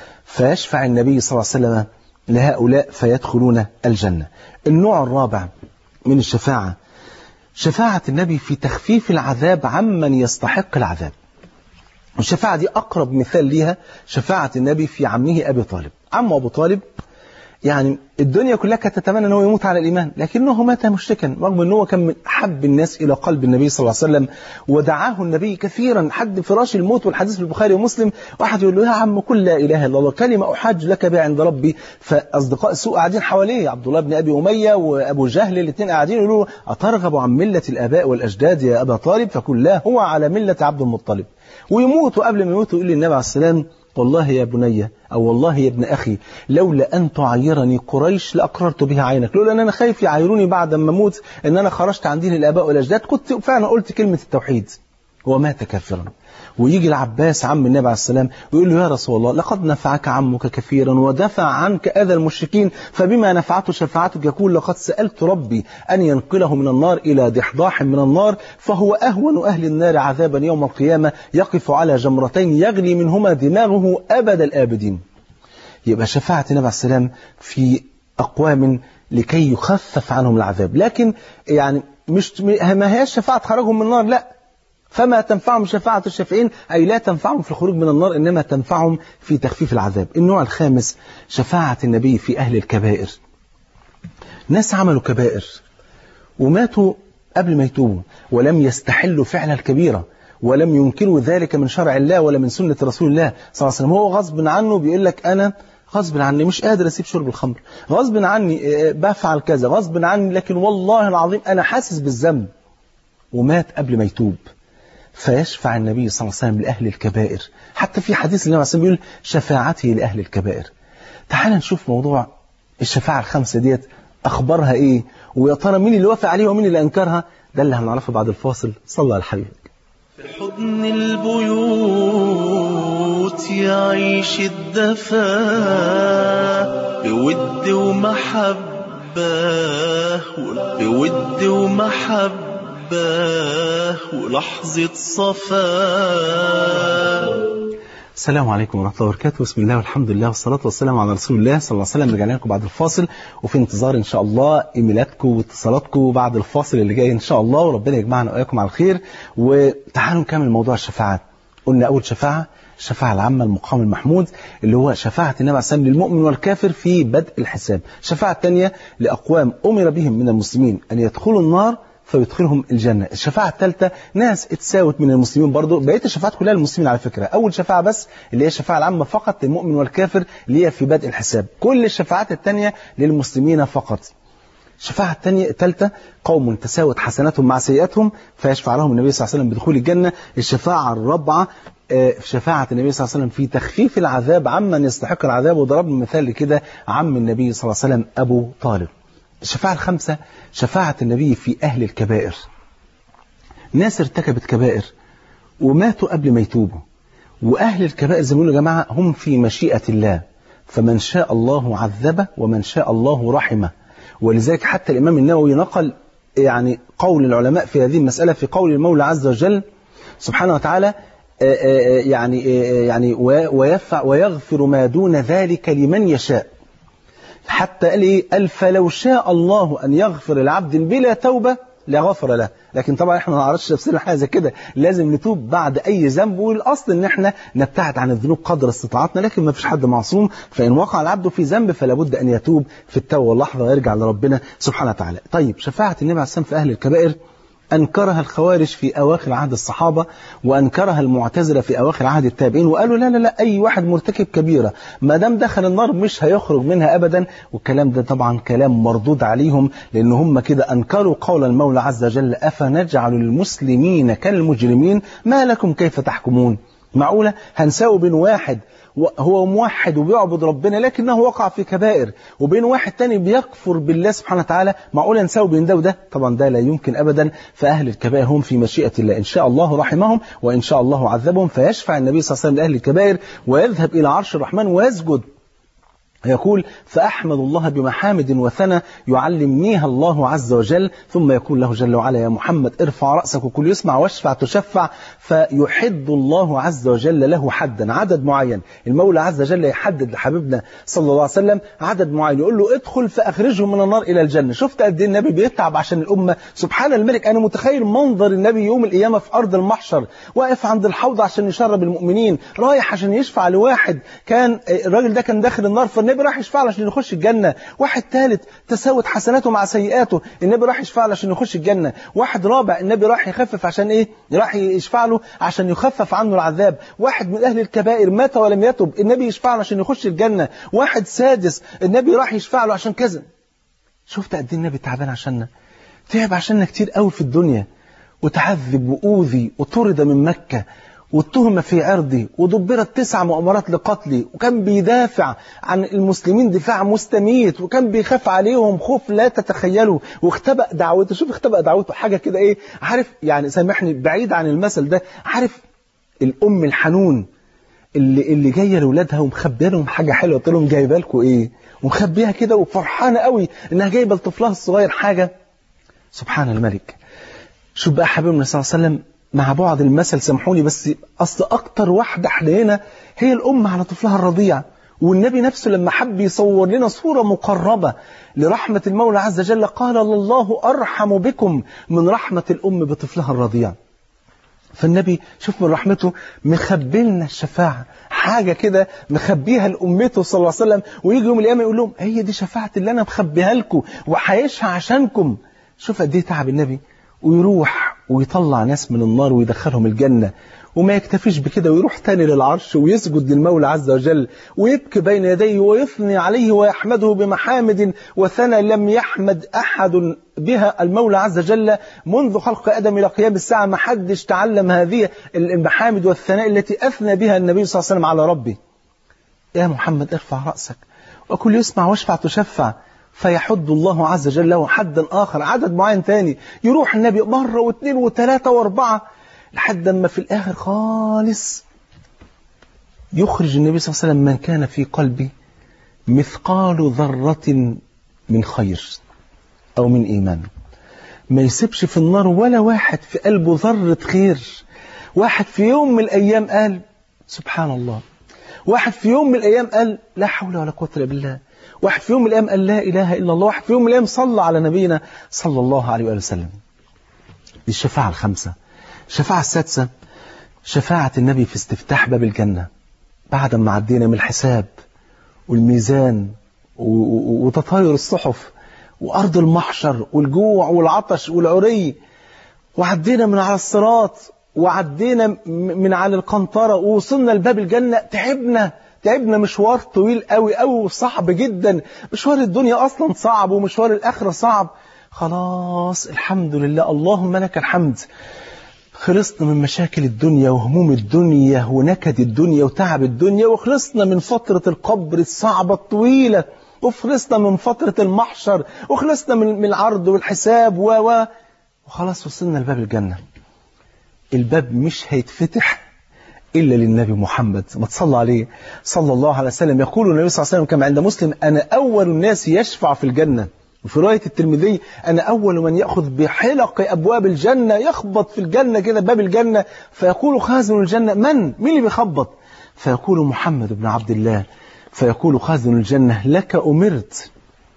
S1: فيشفع النبي صلى الله عليه وسلم لهؤلاء فيدخلون الجنة. النوع الرابع من الشفاعة، شفاعة النبي في تخفيف العذاب عمن يستحق العذاب. والشفاعة دي أقرب مثال ليها شفاعة النبي في عمه أبي طالب. عمه أبو طالب يعني الدنيا كلها كانت تتمنى أنه يموت على الإيمان، لكنه مات مشركا، رغم أنه كان من أحب الناس إلى قلب النبي صلى الله عليه وسلم، ودعاه النبي كثيرا حد فراش الموت. والحديث في البخاري ومسلم، واحد يقول له يا عم قل لا إله إلا الله كلمة أحاج لك بها عند ربي، فأصدقاء السوء قاعدين حواليه، عبد الله بن أبي أمية وأبو جهل الاثنين قاعدين يقولوا له أترغب عن ملة الآباء والأجداد يا أبا طالب؟ فقل لا، هو على ملة عبد المطلب. ويموت، وقبل ما يموت يقول للنبي عليه السلام والله يا بني أو والله يا ابن أخي لولا أن تعيرني قريش لأقررت بها عينك، لولا أن أنا خايف يعيروني بعد ما أموت أن أنا خرجت عن دين الآباء والأجداد كنت فعلا قلت كلمة التوحيد. ومات كافرا. ويجي العباس عم النبي عليه السلام ويقول له يا رسول الله لقد نفعك عمك كثيرا ودفع عنك أذى المشركين، فبما نفعته شفاعتك؟ يقول لقد سألت ربي أن ينقله من النار إلى ضحضاح من النار، فهو أهون أهل النار عذابا يوم القيامة، يقف على جمرتين يغلي منهما دماغه أبد الآبدين. يبقى شفاعة النبي عليه السلام في أقوام لكي يخفف عنهم العذاب، لكن يعني ما هي شفاعة خرجهم من النار، لا، فما تنفعهم شفاعة الشافعين، أي لا تنفعهم في الخروج من النار، إنما تنفعهم في تخفيف العذاب. النوع الخامس شفاعة النبي في أهل الكبائر. ناس عملوا كبائر وماتوا قبل ما يتوبوا، ولم يستحلوا فعل الكبيرة، ولم ينكروا ذلك من شرع الله ولا من سنة رسول الله صلى الله عليه وسلم. هو غصب عنه بيقول لك أنا غصب عني مش قادر أسيب شرب الخمر، غصب عني بفعل كذا، غصب عني، لكن والله العظيم أنا حاسس بالذنب، ومات قبل ما يتوب. فيشفع النبي صلى الله عليه وسلم لأهل الكبائر. حتى في حديث النبي صلى الله عليه وسلم بيقول شفاعته لأهل الكبائر. تعال نشوف موضوع الشفاعة الخمسة ديت أخبارها إيه، ويا ترى مين اللي وافق عليها ومين اللي أنكرها. ده اللي هنعرفه بعد الفاصل. صلى على الحبيب.
S3: في حضن البيوت يعيش الدفا بود ومحبة، بود ومحبة ولحظة صفاء.
S1: السلام عليكم ورحمة الله وبركاته. بسم الله والحمد لله والصلاة والسلام على رسول الله صلى الله عليه وسلم. رجعنا لكم بعد الفاصل، وفي انتظار إن شاء الله إيميلاتكم واتصالاتكم بعد الفاصل اللي جاي إن شاء الله، وربنا يجمعنا وإياكم على الخير. وتعالوا نكمل موضوع الشفاعات. قلنا أول شفاعة الشفاعة العامة المقام المحمود، اللي هو شفاعة النبي عليه الصلاة والسلام للمؤمن والكافر في بدء الحساب. الشفاعة الثانية لأقوام أمر بهم من المسلمين أن يدخلوا النار فيدخلهم الجنة. الشفاعة الثالثة ناس اتساوت من المسلمين، برضو بقية الشفاعات كلها للمسلمين على فكرة. أول شفاعة بس اللي هي الشفاعة العامة فقط للمؤمن والكافر اللي هي في بدء الحساب. كل الشفاعات الثانية للمسلمين فقط. الشفاعة الثالثة قوم تساوت حسناتهم مع سيئاتهم فيشفع لهم النبي صلى الله عليه وسلم بدخول الجنة. الشفاعة الرابعة شفاعة النبي صلى الله عليه وسلم في تخفيف العذاب عمن يستحق العذاب، وضربنا مثال كده عم النبي صلى الله عليه وسلم أبو طالب. الشفاعة الخامسة شفاعة النبي في أهل الكبائر. ناس ارتكبت كبائر وماتوا قبل ما يتوبوا، وأهل الكبائر زي ما بيقولوا يا جماعة هم في مشيئة الله، فمن شاء الله عذبه ومن شاء الله رحمه. ولذلك حتى الإمام النووي نقل يعني قول العلماء في هذه المسألة في قول المولى عز وجل سبحانه وتعالى يعني ويغفر ما دون ذلك لمن يشاء. حتى قال إيه؟ قال فلو شاء الله أن يغفر العبد بلا توبة لغفر له. لكن طبعا احنا ما نعرفش تفسير حاجه زي كده، لازم نتوب بعد اي ذنب، والاصل ان احنا نبتعد عن الذنوب قدر استطاعتنا، لكن ما فيش حد معصوم، فان وقع العبد في ذنب فلا بد ان يتوب في التوبه واللحظه ويرجع لربنا سبحانه وتعالى. طيب شفاعه النبي عليه الصلاه والسلام في اهل الكبائر أنكرها الخوارج في أواخر عهد الصحابة، وأنكرها المعتزلة في أواخر عهد التابعين، وقالوا لا لا لا أي واحد مرتكب كبيرة ما دام دخل النار مش هيخرج منها أبدا. والكلام ده طبعا كلام مردود عليهم، لأن هم كده أنكروا قول المولى عز وجل أفنجعل المسلمين كالمجرمين ما لكم كيف تحكمون. معقولة هنساوي بين واحد هو موحد وبيعبد ربنا لكنه وقع في كبائر وبين واحد تاني بيكفر بالله سبحانه وتعالى؟ معقولة نساوي بين ده وده؟ طبعا ده لا يمكن أبدا. فأهل الكبائر هم في مشيئة الله، إن شاء الله رحمهم وإن شاء الله عذبهم. فيشفع النبي صلى الله عليه وسلم لأهل الكبائر ويذهب إلى عرش الرحمن ويسجد، يقول فأحمد الله بمحامد وثنى يعلمنيها الله عز وجل، ثم يقول له جل وعلا يا محمد ارفع رأسك وكل يسمع واشفع تشفع، فيحد الله عز وجل له حدا، عدد معين. المولى عز وجل يحدد لحبيبنا صلى الله عليه وسلم عدد معين، يقول له ادخل فأخرجه من النار إلى الجنة. شفت قد ايه النبي بيتعب عشان الأمة؟ سبحان الملك. أنا متخيل منظر النبي يوم القيامة في أرض المحشر واقف عند الحوض عشان يشرب المؤمنين، رايح عشان يشفع لواحد كان الراجل ده كان داخل النار، فالنبي راح يشفع له عشان يخش الجنة. واحد ثالث تساوت حسناته مع سيئاته، النبي راح يشفع له عشان يخش الجنة. واحد رابع النبي راح يخفف عشان ايه؟ راح يشفع له عشان يخفف عنه العذاب. واحد من أهل الكبائر مات ولم يتب، النبي يشفع له عشان يخش الجنة. واحد سادس النبي راح يشفع له عشان كذا. شفت قد ايه النبي تعبان عشاننا؟ تعب عشاننا كتير قوي في الدنيا، وتعذب وأوذي وطرد من مكة واتهم في عرضي ودبرت 9 مؤامرات لقتلي، وكان بيدافع عن المسلمين دفاع مستميت، وكان بيخاف عليهم خوف لا تتخيلوا، واختبأ دعوته. شوف اختبأ دعوته حاجة كده ايه، عارف يعني سامحني بعيد عن المثل ده، عارف الأم الحنون اللي جايه لاولادها ومخبيه لهم حاجه حلوه، قلت لهم جايبه لكم ايه، ومخبيها كده وفرحانه قوي انها جايبه لطفلها الصغير حاجه. سبحان الملك. شوف بقى حبيبنا صلى الله عليه وسلم، مع بعض المثل سامحوني بس اصل اكتر واحده حنينه هي الام على طفلها الرضيع. والنبي نفسه لما حب يصور لنا صوره مقربه لرحمه المولى عز وجل قال الله ارحم بكم من رحمه الام بطفلها الرضيع. فالنبي شوف من رحمته مخبي لنا الشفاعة، حاجة كده مخبيها لأمته صلى الله عليه وسلم، ويجي يوم القيامة يقول لهم هي دي شفاعة اللي أنا مخبيها لكم وحيشها عشانكم. شوف قد ايه تعب النبي، ويروح ويطلع ناس من النار ويدخلهم الجنة، وما يكتفيش بكده ويروح تاني للعرش ويسجد للمولى عز وجل ويبكي بين يديه ويثني عليه ويحمده بمحامد وثنى لم يحمد أحد بها المولى عز وجل منذ خلق آدم إلى قيام الساعة. ما حدش تعلم هذه المحامد والثناء التي أثنى بها النبي صلى الله عليه وسلم على ربه. يا محمد ارفع رأسك وكل يسمع واشفع تشفع. فيحد الله عز وجل له حدا آخر، عدد معين ثاني، يروح النبي مرة واثنين وثلاثة واربعة لحد ما في الآخر خالص يخرج النبي صلى الله عليه وسلم من كان في قلبه مثقال ذرة من خير أو من إيمان. ما يسيبش في النار ولا واحد في قلبه ذرة خير. واحد في يوم من الأيام قال سبحان الله، واحد في يوم من الأيام قال لا حول ولا قوة إلا بالله، واحد في يوم من الأيام قال لا إله إلا الله، واحد في يوم من الأيام صلى على نبينا صلى الله عليه وآله وسلم. دي الشفاعة الخامسة. الشفاعة السادسة شفاعة النبي في استفتاح باب الجنة بعد ما عدينا من الحساب والميزان وتطاير الصحف وأرض المحشر والجوع والعطش والعري، وعدينا من على الصراط وعدينا من على القنطرة ووصلنا لباب الجنة. تعبنا مشوار طويل قوي وصعب جدا. مشوار الدنيا أصلا صعب ومشوار الآخرة صعب. خلاص الحمد لله اللهم لك الحمد. خلصنا من مشاكل الدنيا وهموم الدنيا ونكد الدنيا وتعب الدنيا، وخلصنا من فترة القبر الصعبة الطويلة، وخلصنا من فترة المحشر، وخلصنا من العرض والحساب وخلاص وصلنا لباب الجنة. الباب مش هيتفتح إلا للنبي محمد. ما تصلى عليه صلى الله عليه وسلم. يقول النبي صلى الله عليه وسلم كما عند مسلم أنا أول الناس يشفع في الجنة. وفي رواية الترمذي أنا أول من يأخذ بحلق أبواب الجنة، يخبط في الجنة كده باب الجنة، فيقول خازن الجنة مين اللي بيخبط؟ فيقول محمد بن عبد الله، فيقول خازن الجنة لك أمرت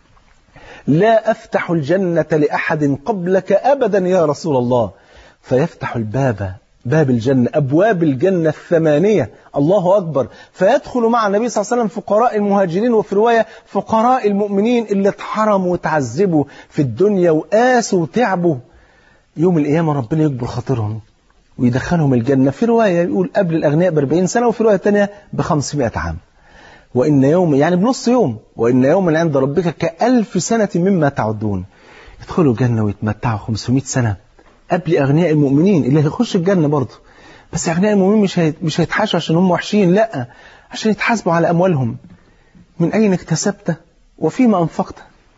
S1: لا أفتح الجنة لأحد قبلك أبدا يا رسول الله. فيفتح باب الجنة، أبواب الجنة 8، الله أكبر. فيدخل مع النبي صلى الله عليه وسلم فقراء المهاجرين، وفي رواية فقراء المؤمنين اللي اتحرموا وتعذبوا في الدنيا وقاسوا وتعبوا. يوم القيامة ربنا يكبر خاطرهم ويدخلهم الجنة. في رواية يقول قبل الأغنياء ب40 سنة، وفي رواية تانية ب500 عام. وإن يوم يعني بنص يوم، وإن يوما عند ربك ك1000 سنة مما تعدون. يدخلوا الجنة ويتمتعوا 500 سنة قبل أغنياء المؤمنين اللي هيخش الجنة برضه. بس أغنياء المؤمنين مش هيتحاشوا عشان هم وحشين، لا، عشان يتحاسبوا على أموالهم. من أين اكتسبت وفيما أنفقت؟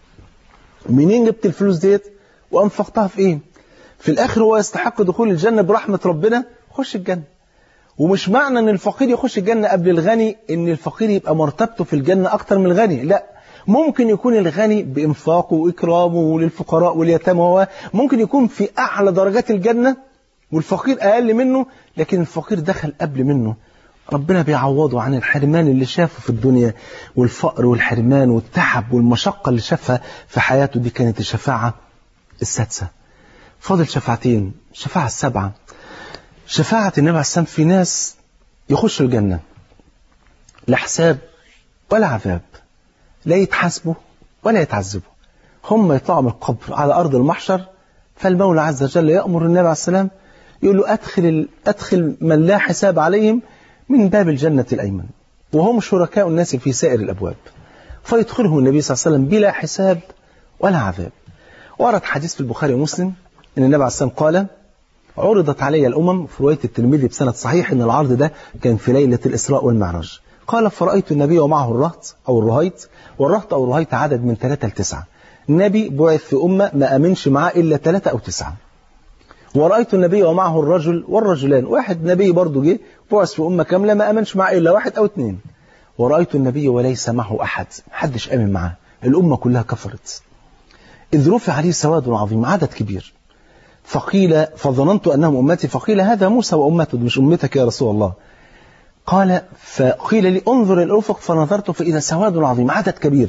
S1: منين جبت الفلوس ديت وأنفقتها في إيه؟ في الآخر هو يستحق دخول الجنة برحمة ربنا، خش الجنة. ومش معنى أن الفقير يخش الجنة قبل الغني أن الفقير يبقى مرتبته في الجنة أكتر من الغني، لا. ممكن يكون الغني بإنفاقه وإكرامه للفقراء واليتامى، ممكن يكون في أعلى درجات الجنة والفقير أقل منه، لكن الفقير دخل قبل منه. ربنا بيعوضه عن الحرمان اللي شافه في الدنيا والفقر والحرمان والتعب والمشقة اللي شافها في حياته. دي كانت الشفاعة السادسة. فاضل شفاعتين. الشفاعة السابعة شفاعة النبي عليه السلام في ناس يخشوا الجنة لا حساب ولا عذاب، لا يتحاسبوا ولا يتعذبوا. هم يطلعوا من القبر على أرض المحشر، فالمولى عز وجل يأمر النبي عليه السلام يقول له أدخل من لا حساب عليهم من باب الجنة الأيمن، وهم شركاء الناس في سائر الأبواب. فيدخلهم النبي صلى الله عليه وسلم بلا حساب ولا عذاب. ورد حديث في البخاري ومسلم أن النبي عليه السلام قال عرضت علي الأمم، في رواية الترمذي بسند صحيح أن العرض ده كان في ليلة الإسراء والمعراج. قال فرأيت النبي ومعه الرهط أو الرهيط، والرهط أو الرهيط عدد من 3 ل 9. النبي بعث في أمة ما أمنش معاه إلا 3 أو 9. ورأيت النبي ومعه الرجل والرجلان، واحد نبي برضو جه بعث في أمة كاملة ما أمنش معاه إلا 1 أو 2. ورأيت النبي وليس معه أحد، محدش أمن معاه، الأمة كلها كفرت. إذ رفع عليه سواد عظيم، عدد كبير. فقيل فظننت أنهم أمتي، فقيل هذا موسى وأمته، مش أمتك يا رسول الله. قال فقيل لي انظر إلى الأفق، فنظرت فإذا سواد عظيم، عدد كبير.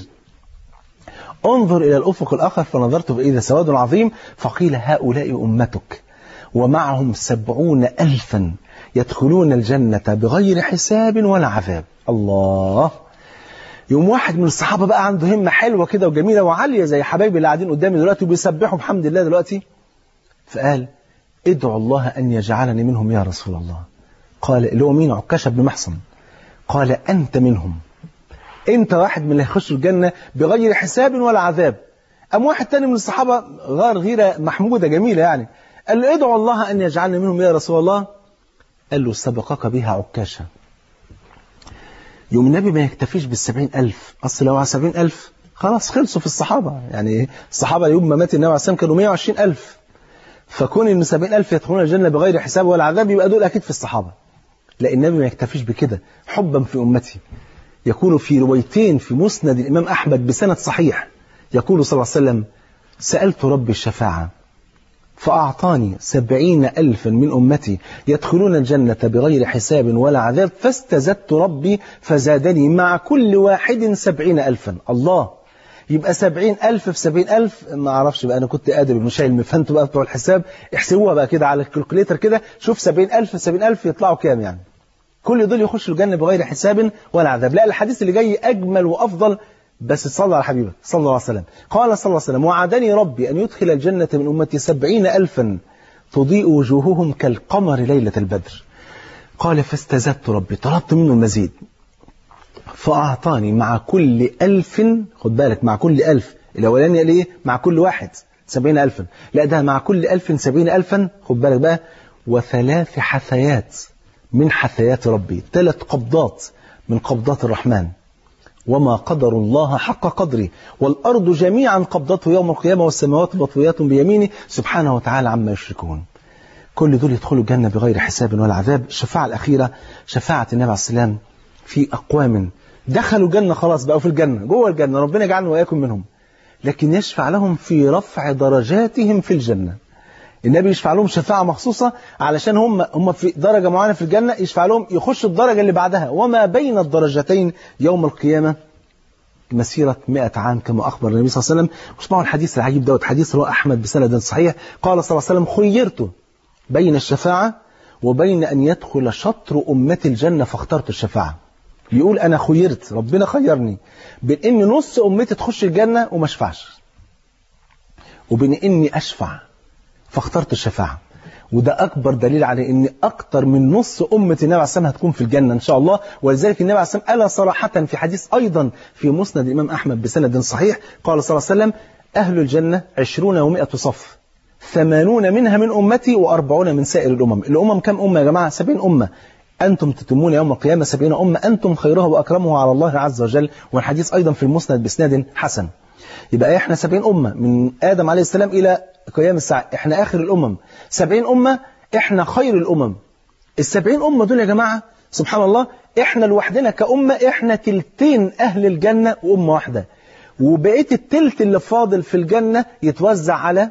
S1: انظر إلى الأفق الآخر فنظرت فإذا سواد عظيم، فقيل هؤلاء أمتك ومعهم 70,000 يدخلون الجنة بغير حساب ولا عذاب. الله. يوم واحد من الصحابة بقى عنده همة حلوة كده وجميلة وعالية زي حبايبي اللي قاعدين قدامي دلوقتي وبيسبحوا بحمد الله دلوقتي، فقال ادعو الله أن يجعلني منهم يا رسول الله. قال اللي هو مين؟ عكاشة بن محصن. قال أنت منهم، أنت واحد من اللي هيخشوا الجنة بغير حساب ولا عذاب. أم واحد تاني من الصحابة غار غيرة محمودة جميلة يعني، قال له ادعو الله أن يجعلني منهم يا رسول الله. قال له سبقك بها عكاشة. يوم النبي ما يكتفيش بال70,000، أصل لو على 70,000 خلاص خلصوا في الصحابة. يعني الصحابة يوم ما مات النبي عليه السلام كانوا 120,000، فكون إن 70,000 يدخلون الجنة بغير حساب ولا عذاب يبقى دول أكيد في الصحابة. لا، النبي ما يكتفيش بكده حبا في أمتي. يقول في روايتين في مسند الإمام أحمد بسند صحيح، يقول صلى الله عليه وسلم سألت ربي الشفاعة فأعطاني 70,000 من أمتي يدخلون الجنة بغير حساب ولا عذاب، فاستزدت ربي فزادني مع كل واحد 70,000. الله، يبقى 70,000 في 70,000 ما أعرفش بقى، أنا كنت قادر ابن شايل، فانتوا بقى بتوع الحساب احسبوها بقى كده على الكالكوليتر كده، شوف 70,000 في 70,000 يطلعوا كام يعني. كل دول يخشوا الجنة بغير حساب ولا عذاب. لا، الحديث اللي جاي أجمل وأفضل، بس صلى على حبيبك صلى الله عليه وسلم. قال صلى الله عليه وسلم وعدني ربي أن يدخل الجنة من أمتي 70,000 تضيء وجوههم كالقمر ليلة البدر. قال فاستزدت ربي، طلبت منه المزيد، فأعطاني مع كل 1000، خد بالك مع كل 1000 الأولاني قال إيه؟ مع كل واحد 70,000، لا ده مع كل 1000 70,000، خد بالك بقى، و3 حثيات من حثيات ربي، 3 قبضات من قبضات الرحمن. وما قدر الله حق قدره، والأرض جميعا قبضته يوم القيامة والسماوات مطويات بيمينه سبحانه وتعالى عما يشركون. كل دول يدخلوا الجنة بغير حساب ولا عذاب. الشفاعة الأخيرة شفاعة النبي عليه السلام في أقوام دخلوا الجنة خلاص بقوا في الجنة جوه الجنة، ربنا يجعلنا وإياكم منهم، لكن يشفع لهم في رفع درجاتهم في الجنة. النبي يشفع لهم شفاعة مخصوصة علشان هم في درجة معينة في الجنة، يشفع لهم يخشوا الدرجة اللي بعدها، وما بين الدرجتين يوم القيامة مسيرة 100 عام كما أخبر النبي صلى الله عليه وسلم. واسمعوا الحديث العجيب دوت، حديث رواه أحمد بسند صحيح. قال صلى الله عليه وسلم خيرت بين الشفاعة وبين أن يدخل شطر أمتي الجنة فاخترت الشفاعة. يقول أنا خيرت، ربنا خيرني بين إن نص أمتي تخش الجنة وما اشفعش، وبين إني أشفع فاخترت الشفاعة. وده أكبر دليل على إن أكتر من نص أمة النبي عليه السلام هتكون في الجنة إن شاء الله. ولذلك النبي عليه السلام قال صراحة في حديث أيضا في مسند الإمام أحمد بسند صحيح، قال صلى الله عليه وسلم أهل الجنة 20 و100 صف، 80 منها من أمتي و40 من سائر الأمم. الأمم كم أمة يا جماعة؟ 70 أمة. أنتم تتمون يوم القيامة 70 أمة، أنتم خيرها وأكرمها على الله عز وجل. والحديث أيضا في المسند بسند حسن. يبقى إحنا 70 أمة من آدم عليه السلام إلى قيام الساعة، إحنا آخر الأمم. 70 أمة إحنا خير الأمم. 70 أمة دول يا جماعة سبحان الله، إحنا لوحدنا كأمة إحنا تلتين أهل الجنة وأمة واحدة، وبقيت التلت اللي فاضل في الجنة يتوزع على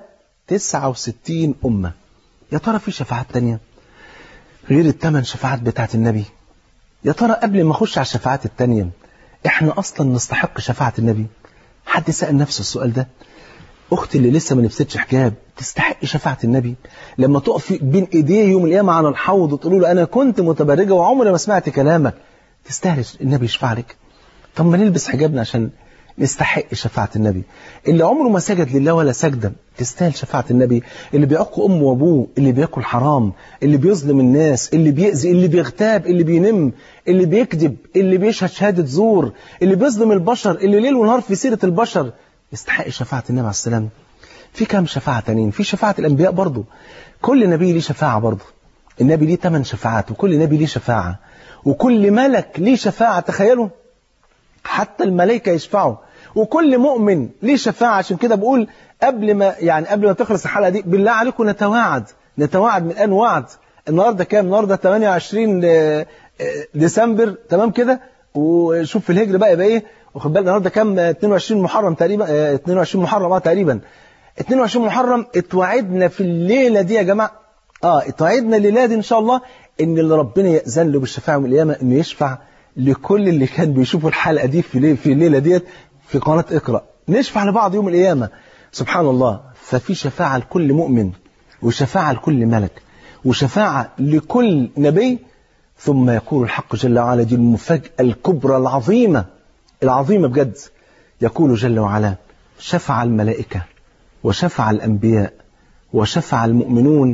S1: 69 أمة. يا ترى في شفاعات تانية غير ال8 شفاعات بتاعت النبي؟ يا ترى قبل ما أخش على الشفاعات التانية إحنا أصلا نستحق شفاعة النبي؟ حد سأل نفسه السؤال ده؟ أختي اللي لسه ما لبستش حجاب تستحق شفاعة النبي؟ لما تقف بين إيديه يوم القيامة على الحوض وتقول له أنا كنت متبرجة وعمري ما سمعت كلامك، تستاهل النبي يشفع لك؟ طب ما نلبس حجابنا عشان نستحق شفاعة النبي. اللي عمره ما سجد لله ولا سجدة تستاهل شفاعة النبي. اللي بيعق أمه وأبوه، اللي بياكل حرام، اللي بيظلم الناس، اللي بيأذي، اللي بيغتاب، اللي بينم، اللي بيكذب، اللي بيشهد شهادة زور، اللي بيظلم البشر، اللي ليل ونهار في سيرة البشر، يستحق شفاعة النبي عليه السلام. في كام شفاعة تانيين؟ في شفاعة الأنبياء برضو، كل نبي ليه شفاعة برضو. النبي ليه 8 شفاعات، وكل نبي ليه شفاعة، وكل ملك ليه شفاعة. تخيلوا حتى الملائكة يشفعوا، وكل مؤمن ليه شفاعة. عشان كده بقول قبل ما تخلص الحلقة دي بالله عليكم نتواعد من الآن وعد. النهاردة كام؟ النهاردة 28 ديسمبر، تمام كده؟ وشوف في الهجر بقى يبقى ايه، واخد بالك النهارده كام؟ 22 محرم تقريبا، 22 محرم تقريبا 22 محرم. اتوعدنا في الليلة دي يا جماعة، اتوعدنا الليلة دي ان شاء الله ان اللي ربنا يأذن له بالشفاعة يوم القيامة انه يشفع لكل اللي كان بيشوفوا الحلقة دي في الليلة ديت في قناة اقرأ. نشفع لبعض يوم القيامة سبحان الله. ففي شفاعة لكل مؤمن، وشفاعة لكل ملك، وشفاعة لكل نبي. ثم يقول الحق جل وعلا، دي المفاجأة الكبرى العظيمة بجد، يقول جل وعلا شفع الملائكة وشفع الأنبياء وشفع المؤمنون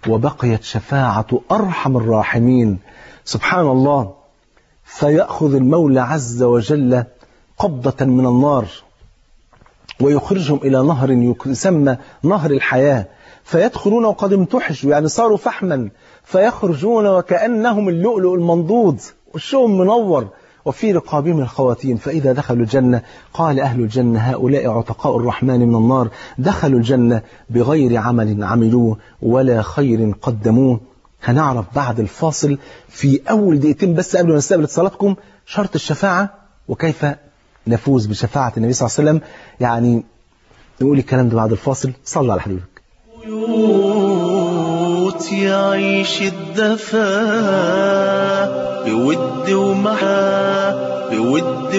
S1: وبقيت شفاعة أرحم الراحمين. سبحان الله. فيأخذ المولى عز وجل قبضة من النار ويخرجهم إلى نهر يسمى نهر الحياة، فيدخلون وقد امتحشوا يعني صاروا فحما، فيخرجون وكأنهم اللؤلؤ المنضود وشهم منور وفي رقابهم الخواتيم. فإذا دخلوا الجنة قال أهل الجنة هؤلاء عتقاء الرحمن من النار، دخلوا الجنة بغير عمل عملوه ولا خير قدموه. هنعرف بعد الفاصل في أول دقيقتين بس قبل ما نستقبل اتصالاتكم شرط الشفاعة وكيف نفوز بشفاعة النبي صلى الله عليه وسلم. يعني نقول الكلام ده بعد الفاصل. صلى على حبيبك.
S3: بيوت يعيش الدفا بود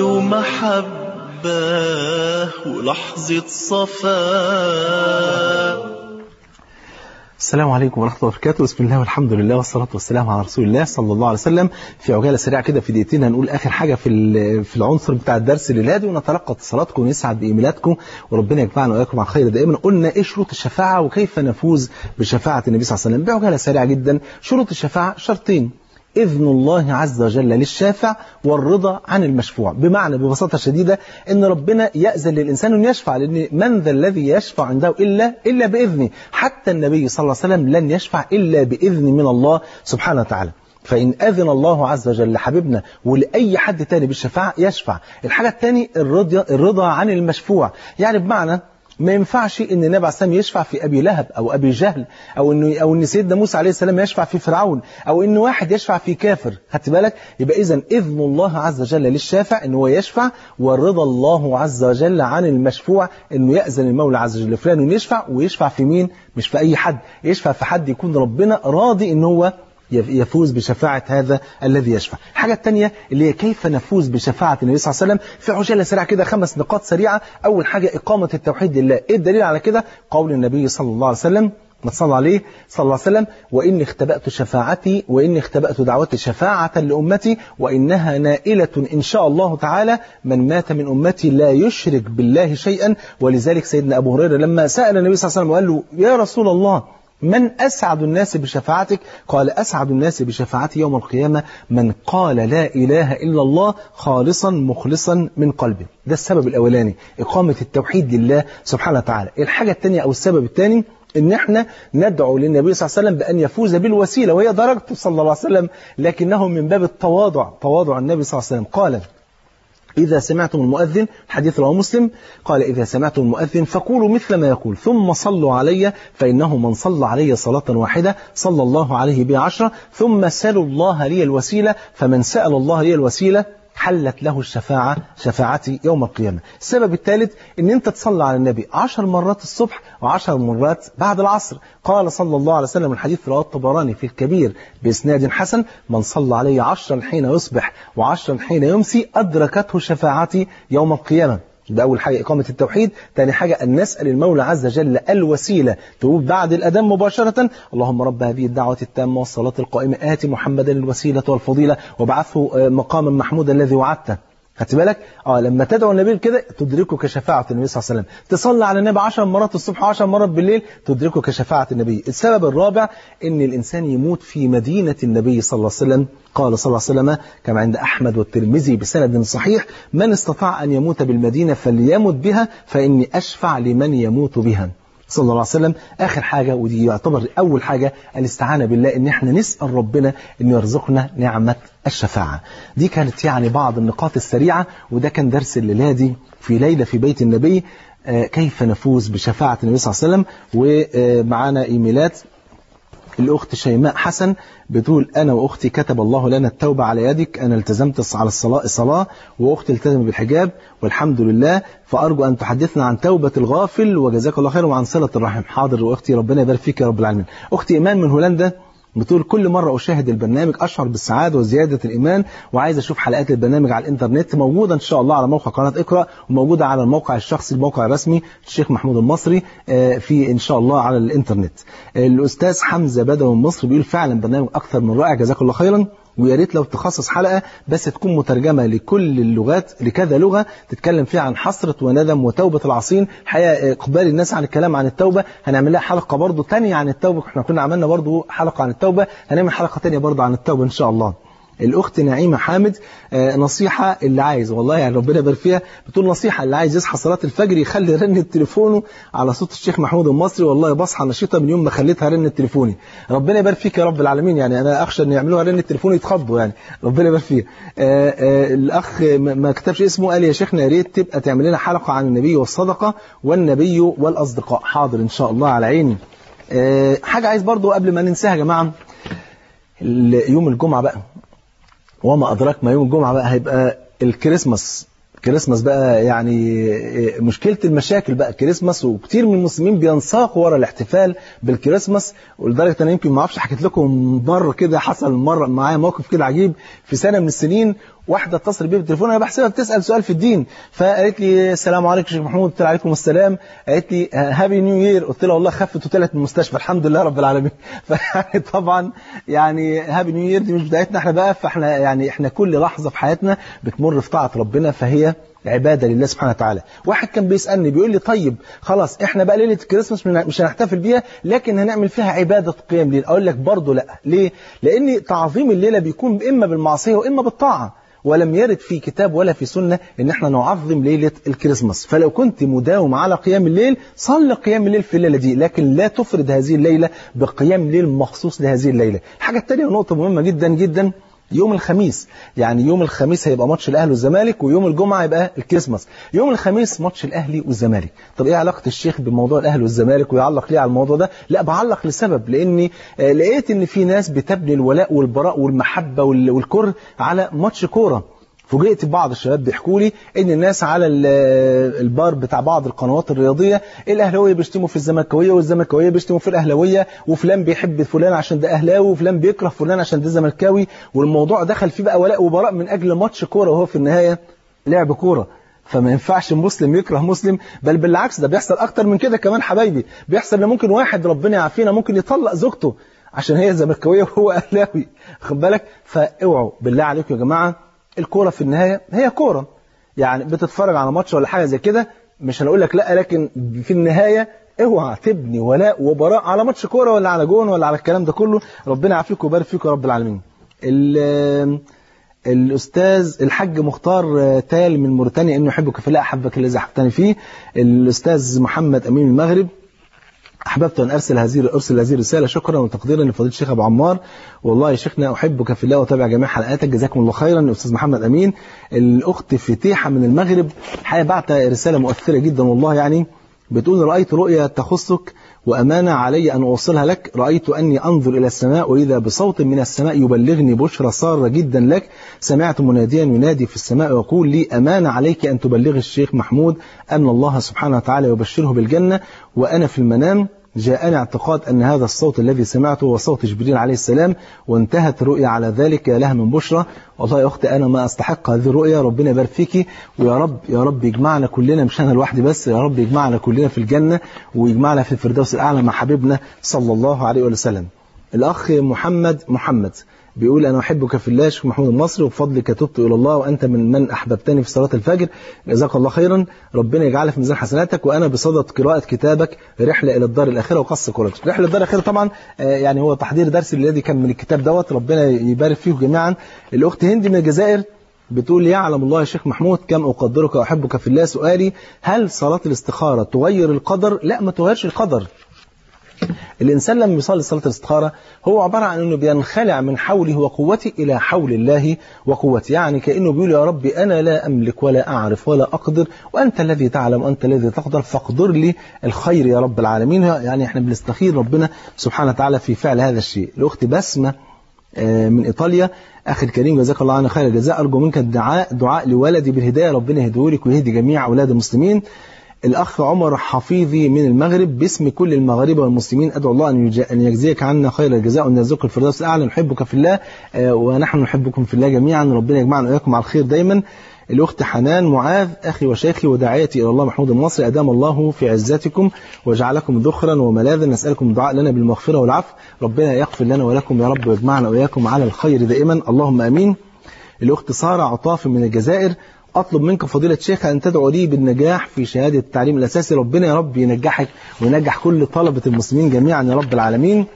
S3: ومحبة ولحظة صفا.
S1: السلام عليكم ورحمة الله وبركاته. بسم الله والحمد لله والصلاة والسلام على رسول الله صلى الله عليه وسلم. في عجالة سريعة كده في دقيقتين هنقول آخر حاجة في العنصر بتاع الدرس الليلادي، ونتلقى اتصالاتكم ونسعد بإيميلاتكم وربنا يجمعنا وإياكم على خير دائما. قلنا إيه شروط الشفاعة وكيف نفوز بشفاعة النبي صلى الله عليه وسلم. بعجالة سريعة جدا. شروط الشفاعة شرطين: إذن الله عز وجل للشافع والرضا عن المشفوع. بمعنى ببساطة شديدة إن ربنا يأذن للإنسان أن يشفع، لأن من ذا الذي يشفع عنده إلا بإذنه. حتى النبي صلى الله عليه وسلم لن يشفع إلا بإذن من الله سبحانه وتعالى. فإن أذن الله عز وجل لحبيبنا ولأي حد تاني بالشفاعة يشفع. الحاجة الثانية الرضا عن المشفوع. يعني بمعنى ما ينفعش ان النبي عليه السلام يشفع في ابي لهب او ابي جهل او ان سيدنا موسى عليه السلام يشفع في فرعون او ان واحد يشفع في كافر. خدت بالك؟ يبقى اذا اذن الله عز وجل للشافع ان هو يشفع، ورضا الله عز وجل عن المشفوع انه يأذن المولى عز وجل فلان انه يشفع. ويشفع في مين؟ مش في اي حد، يشفع في حد يكون ربنا راضي ان هو يفوز بشفاعة هذا الذي يشفع. الحاجة الثانية اللي هي كيف نفوز بشفاعة النبي صلى الله عليه وسلم. في عجالة سريعة كده 5 نقاط سريعة. أول حاجة إقامة التوحيد لله. إيه الدليل على كده؟ قول النبي صلى الله عليه وسلم، ما تصلى عليه صلى الله عليه وسلم: وإني اختبأت شفاعتي وإني اختبأت دعوتي شفاعة لأمتي وإنها نائلة إن شاء الله تعالى من مات من أمتي لا يشرك بالله شيئا. ولذلك سيدنا أبو هريرة لما سأل النبي صلى الله عليه وسلم وقال له: يا رسول الله من أسعد الناس بشفاعتك؟ قال: أسعد الناس بشفاعتي يوم القيامة من قال لا إله إلا الله خالصا مخلصا من قلبه. ده السبب الأولاني، إقامة التوحيد لله سبحانه وتعالى. الحاجة الثانية أو السبب الثاني إن احنا ندعو للنبي صلى الله عليه وسلم بأن يفوز بالوسيلة وهي درجته صلى الله عليه وسلم، لكنه من باب التواضع. تواضع النبي صلى الله عليه وسلم. قال: إذا سمعتم المؤذن، حديث رواه مسلم، قال: إذا سمعتم المؤذن فقولوا مثل ما يقول ثم صلوا علي فإنه من صلى علي صلاة واحدة صلى الله عليه بها 10 ثم سلوا الله لي الوسيلة فمن سأل الله لي الوسيلة حلت له الشفاعة شفاعتي يوم القيامة. السبب الثالث ان انت تصلي على النبي 10 مرات الصبح و10 مرات بعد العصر. قال صلى الله عليه وسلم الحديث رواه الطبراني في الكبير بإسناد حسن: من صلى علي 10 حين يصبح و10 حين يمسي أدركته شفاعتي يوم القيامة. ده أول حاجة إقامة التوحيد. ثاني حاجة أن نسأل المولى عز وجل الوسيلة، تقول بعد الأذان مباشرة: اللهم رب هذه الدعوة التامة والصلاة القائمة آت محمدا الوسيلة والفضيلة وابعثه مقاما محمودا الذي وعدته. خدت بالك؟ لما تدعو النبي كده تدركك شفاعة النبي صلى الله عليه وسلم. تصلي على النبي 10 مرات الصبح و10 مرات بالليل تدركك شفاعة النبي. السبب الرابع ان الإنسان يموت في مدينة النبي صلى الله عليه وسلم. قال صلى الله عليه وسلم كما عند أحمد والترمذي بسند صحيح: من استطاع أن يموت بالمدينة فليمت بها فإني أشفع لمن يموت بها. صلى الله عليه وسلم. آخر حاجة ودي يعتبر أول حاجة الاستعانة بالله، إن احنا نسأل ربنا إن يرزقنا نعمة الشفاعة. دي كانت يعني بعض النقاط السريعة، وده كان درس الليلة دي في ليلة في بيت النبي، كيف نفوز بشفاعة النبي صلى الله عليه وسلم. ومعانا إيميلات. الأخت شيماء حسن بتقول: أنا وأختي كتب الله لنا التوبة على يدك، أنا التزمت على الصلاة وأختي التزمت بالحجاب والحمد لله، فأرجو أن تحدثنا عن توبة الغافل وجزاك الله خير وعن صلة الرحم. حاضر وأختي، ربنا يبارك فيك يا رب العالمين. أختي إيمان من هولندا بتقول: كل مرة أشاهد البرنامج أشعر بالسعادة وزيادة الإيمان، وعايز أشوف حلقات البرنامج على الإنترنت، موجودة إن شاء الله على موقع قناة اقرأ، وموجودة على الموقع الشخصي الموقع الرسمي الشيخ محمود المصري في إن شاء الله على الإنترنت. الأستاذ حمزة بدوي من مصر بيقول: فعلا برنامج أكثر من رائع جزاك الله خيرا. ويا ريت لو تخصص حلقة بس تكون مترجمة لكل اللغات، لكذا لغة تتكلم فيها عن حسرة وندم وتوبة العصين. حقيقة إقبال الناس عن الكلام عن التوبة، هنعمل لها حلقة برضو تانية عن التوبة. احنا كنا عملنا برضو حلقة عن التوبة، هنعمل حلقة تانية برضو عن التوبة إن شاء الله. الأخت نعيمة حامد، نصيحة اللي عايز، والله يعني ربنا يبارك فيها، بتقول نصيحة اللي عايز يصحى صلاة الفجر يخلي رنة تليفونه على صوت الشيخ محمود المصري. والله بصحى نشيطة من يوم ما خليتها رنة تليفوني. ربنا يبارك فيك يا رب العالمين. يعني أنا أخشى أن يعملوها رنة تليفوني يتخضوا يعني. ربنا يبارك فيها. الأخ ما كتبش اسمه قال يا شيخنا يا ريت تبقى تعمل لنا حلقة عن النبي والصدقة والنبي والأصدقاء. حاضر إن شاء الله على عيني. حاجة عايز برضو قبل ما ننساها يا جماعة، يوم الجمعة بقى وما أدراك ما يوم الجمعة بقى، هيبقى الكريسماس. كريسماس بقى يعني مشكلة المشاكل بقى كريسماس، وكتير من المسلمين بينساقوا ورا الاحتفال بالكريسماس. ولدرجة أنا يمكن ما اعرفش حكيت لكم مرة كده، حصل مرة معايا موقف كده عجيب في سنة من السنين. واحدة اتصل بيا بالتليفون، انا بحسبها بتسأل سؤال في الدين، فقالت لي السلام عليكم شيخ محمود. قلت لها عليكم السلام. قالت لي هابي نيو يير. قلت لها والله خفت وطلعت من المستشفى الحمد لله رب العالمين. فيعني طبعا يعني هابي نيو يير دي مش بدايتنا احنا بقى، فاحنا يعني احنا كل لحظة في حياتنا بتمر في طاعة ربنا فهي عبادة لله سبحانه وتعالى. واحد كان بيسألني بيقول لي طيب خلاص احنا بقى ليلة الكريسماس مش هنحتفل بيها لكن هنعمل فيها عبادة قيام ليل. اقول لك برضه لا. ليه؟ لان تعظيم الليلة بيكون اما بالمعصية واما بالطاعة، ولم يرد في كتاب ولا في سنة ان احنا نعظم ليلة الكريسماس. فلو كنت مداوم على قيام الليل صل قيام الليل في الليلة دي، لكن لا تفرد هذه الليلة بقيام ليل مخصوص لهذه الليلة. الحاجة الثانية ونقطة مهمة جدا جدا، يوم الخميس. يعني يوم الخميس هيبقى ماتش الاهلي والزمالك، ويوم الجمعه هيبقى الكريسماس. يوم الخميس ماتش الاهلي والزمالك. طب ايه علاقه الشيخ بموضوع الاهلي والزمالك ويعلق ليه على الموضوع ده؟ لا بعلق لسبب، لاني لقيت ان في ناس بتبني الولاء والبراء والمحبه والكره على ماتش كوره. فوجئت بعض الشباب بيحكوا لي ان الناس على البار بتاع بعض القنوات الرياضيه، الاهلاويه بيشتموا في الزملكاويه والزملكاويه بيشتموا في الاهلاويه، وفلان بيحب فلان عشان ده اهلاوي وفلان بيكره فلان عشان ده زملكاوي، والموضوع دخل فيه بقى ولاء وبراء من اجل ماتش كوره وهو في النهايه لعب كوره. فما ينفعش مسلم يكره مسلم، بل بالعكس ده بيحصل اكتر من كده كمان حبايبي. بيحصل ان ممكن واحد ربنا يعافينا ممكن يطلق زوجته عشان هي زملكاويه وهو اهلاوي، خد بالك. فاوعوا بالله عليكم يا جماعه، الكوره في النهايه هي كوره. يعني بتتفرج على ماتش ولا حاجه زي كده مش هنقول لك لا، لكن في النهايه اوعى تبني ولاء وبراء على ماتش كوره ولا على جون ولا على الكلام ده كله. ربنا يعافيكم ويبارك فيكم يا رب العالمين. الأستاذ الحاج مختار تال من موريتانيا، إنه يحبك في الله أحبك الذي أحببتني فيه. الأستاذ محمد أمين المغرب، أحببت أن أرسل هذه الرسالة شكرا وتقديرا لفضيلة الشيخ أبو عمار. والله يا شيخنا أحبك في الله وتابع جميع حلقاتك، جزاكم الله خيرا. الأستاذ محمد أمين. الأخت فتيحة من المغرب حقيقة بعت رسالة مؤثرة جدا والله، يعني بتقول رأيت رؤيا تخصك وأمانة علي أن أوصلها لك. رأيت أني أنظر إلى السماء وإذا بصوت من السماء يبلغني بشرى سارة جدا لك. سمعت مناديا ينادي في السماء ويقول لي أمانة عليك أن تبلغ الشيخ محمود أن الله سبحانه وتعالى يبشره بالجنة. وأنا في المنام جاءني اعتقاد أن هذا الصوت الذي سمعته هو صوت جبريل عليه السلام، وانتهت رؤيا على ذلك. يا لها من بشرى. والله يا أختي أنا ما أستحق هذه الرؤيا. ربنا يبارك فيكي، ويا رب يا رب يجمعنا كلنا، مش أنا لوحدي بس، يا رب يجمعنا كلنا في الجنة ويجمعنا في الفردوس الأعلى مع حبيبنا صلى الله عليه وسلم. الأخ محمد بيقول أنا أحبك في الله شيخ محمود المصري، وبفضلك تبت إلى الله وأنت من أحببتني في صلاة الفجر، جزاك الله خيرا. ربنا يجعلها في ميزان حسناتك. وأنا بصدد قراءة كتابك رحلة إلى الدار الآخرة وقص قريش. رحلة الدار الآخرة طبعا يعني هو تحضير درس الذي كان من الكتاب دوت، ربنا يبارك فيه جميعا. الأخت هندي من الجزائر بتقول يعلم الله يا شيخ محمود كم أقدرك وأحبك في الله. سؤالي هل صلاة الاستخارة تغير القدر؟ لا، ما تغيرش القدر. الإنسان لما يصلي صلاة الاستخارة هو عبارة عن أنه بينخلع من حوله وقوته إلى حول الله وقوته. يعني كأنه بيقول يا ربي أنا لا أملك ولا أعرف ولا أقدر، وأنت الذي تعلم وأنت الذي تقدر، فاقدر لي الخير يا رب العالمين. يعني احنا بنستخير ربنا سبحانه وتعالى في فعل هذا الشيء. الأخت بسمة من إيطاليا، أخي الكريم جزاك الله عنه خير الجزاء، أرجو منك دعاء لولدي بالهداية، ربنا يهديهولك ويهدي جميع أولاد المسلمين. الأخ عمر حفيظي من المغرب، باسم كل المغاربة والمسلمين أدعو الله أن يجزيك عنا خير الجزاء وأن يرزقك الفردوس الأعلى. نحبك في الله ونحن نحبكم في الله جميعا، ربنا يجمعنا وإياكم على الخير دايما. الأخت حنان معاذ، أخي وشيخي وداعيتي إلى الله محمود المصري، أدام الله في عزتكم وجعلكم ذخرا وملاذا، نسألكم الدعاء لنا بالمغفرة والعفو، ربنا يغفر لنا ولكم يا رب ويجمعنا وإياكم على الخير دائما، اللهم آمين. الأخت سارة عطاف من الجزائر، أطلب منك فضيلة الشيخ أن تدعو لي بالنجاح في شهادة التعليم الأساسي، ربنا يا رب ينجحك وينجح كل طلبة المسلمين جميعا يا رب العالمين.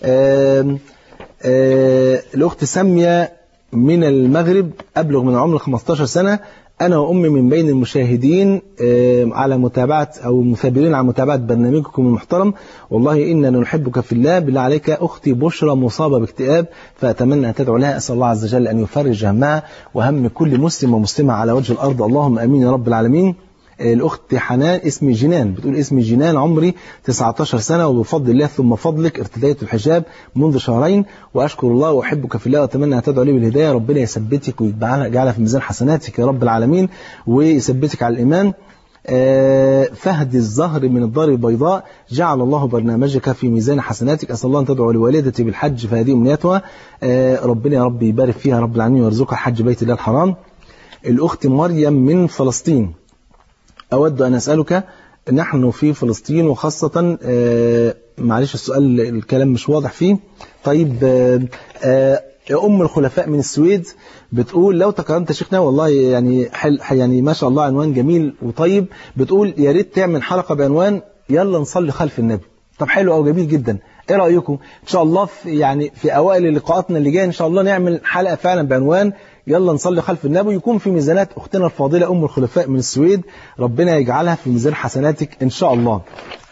S1: الأخت سامية من المغرب، أبلغ من عمر 15 سنة، أنا وأمي من بين المشاهدين على متابعة أو مثابرين على متابعة برنامجكم المحترم، والله إننا نحبك في الله، بالله عليك أختي بشرى مصابة باكتئاب فأتمنى أن تدعو لها، أسأل الله عز وجل أن يفرج همها وهم كل مسلم ومسلمة على وجه الأرض، اللهم أمين يا رب العالمين. الأخت حنان اسمي جنان، بتقول اسمي جنان، عمري 19 سنة، وبفضل الله ثم فضلك ارتديت الحجاب منذ شهرين، وأشكر الله وأحبك في الله وأتمنى أن تدعو لي بالهداية، ربنا يثبتك ويجعلها في ميزان حسناتك يا رب العالمين ويثبتك على الإيمان. فهد الزهر من الدار البيضاء، جعل الله برنامجك في ميزان حسناتك، أسأل الله أن تدعو لوالدتي بالحج فهذه أمنيتها، ربنا يا رب يبارك فيها يا رب العالمين ويرزقها حج بيت الله الحرام. الأخت مريم من فلسطين، أود أن أسألك، نحن في فلسطين وخاصة معلش السؤال الكلام مش واضح فيه، طيب أم الخلفاء من السويد بتقول لو تكرمت شيخنا، والله يعني ما شاء الله عنوان جميل وطيب، بتقول يا ريت تعمل حلقة بعنوان يلا نصلي خلف النبي. طب حلو أو جميل جدا، ايه رأيكم؟ ان شاء الله في اوائل لقاءاتنا اللي جايه ان شاء الله نعمل حلقة فعلا بعنوان يلا نصلي خلف النبي، يكون في ميزانات اختنا الفاضلة ام الخلفاء من السويد، ربنا يجعلها في ميزان حسناتك ان شاء الله.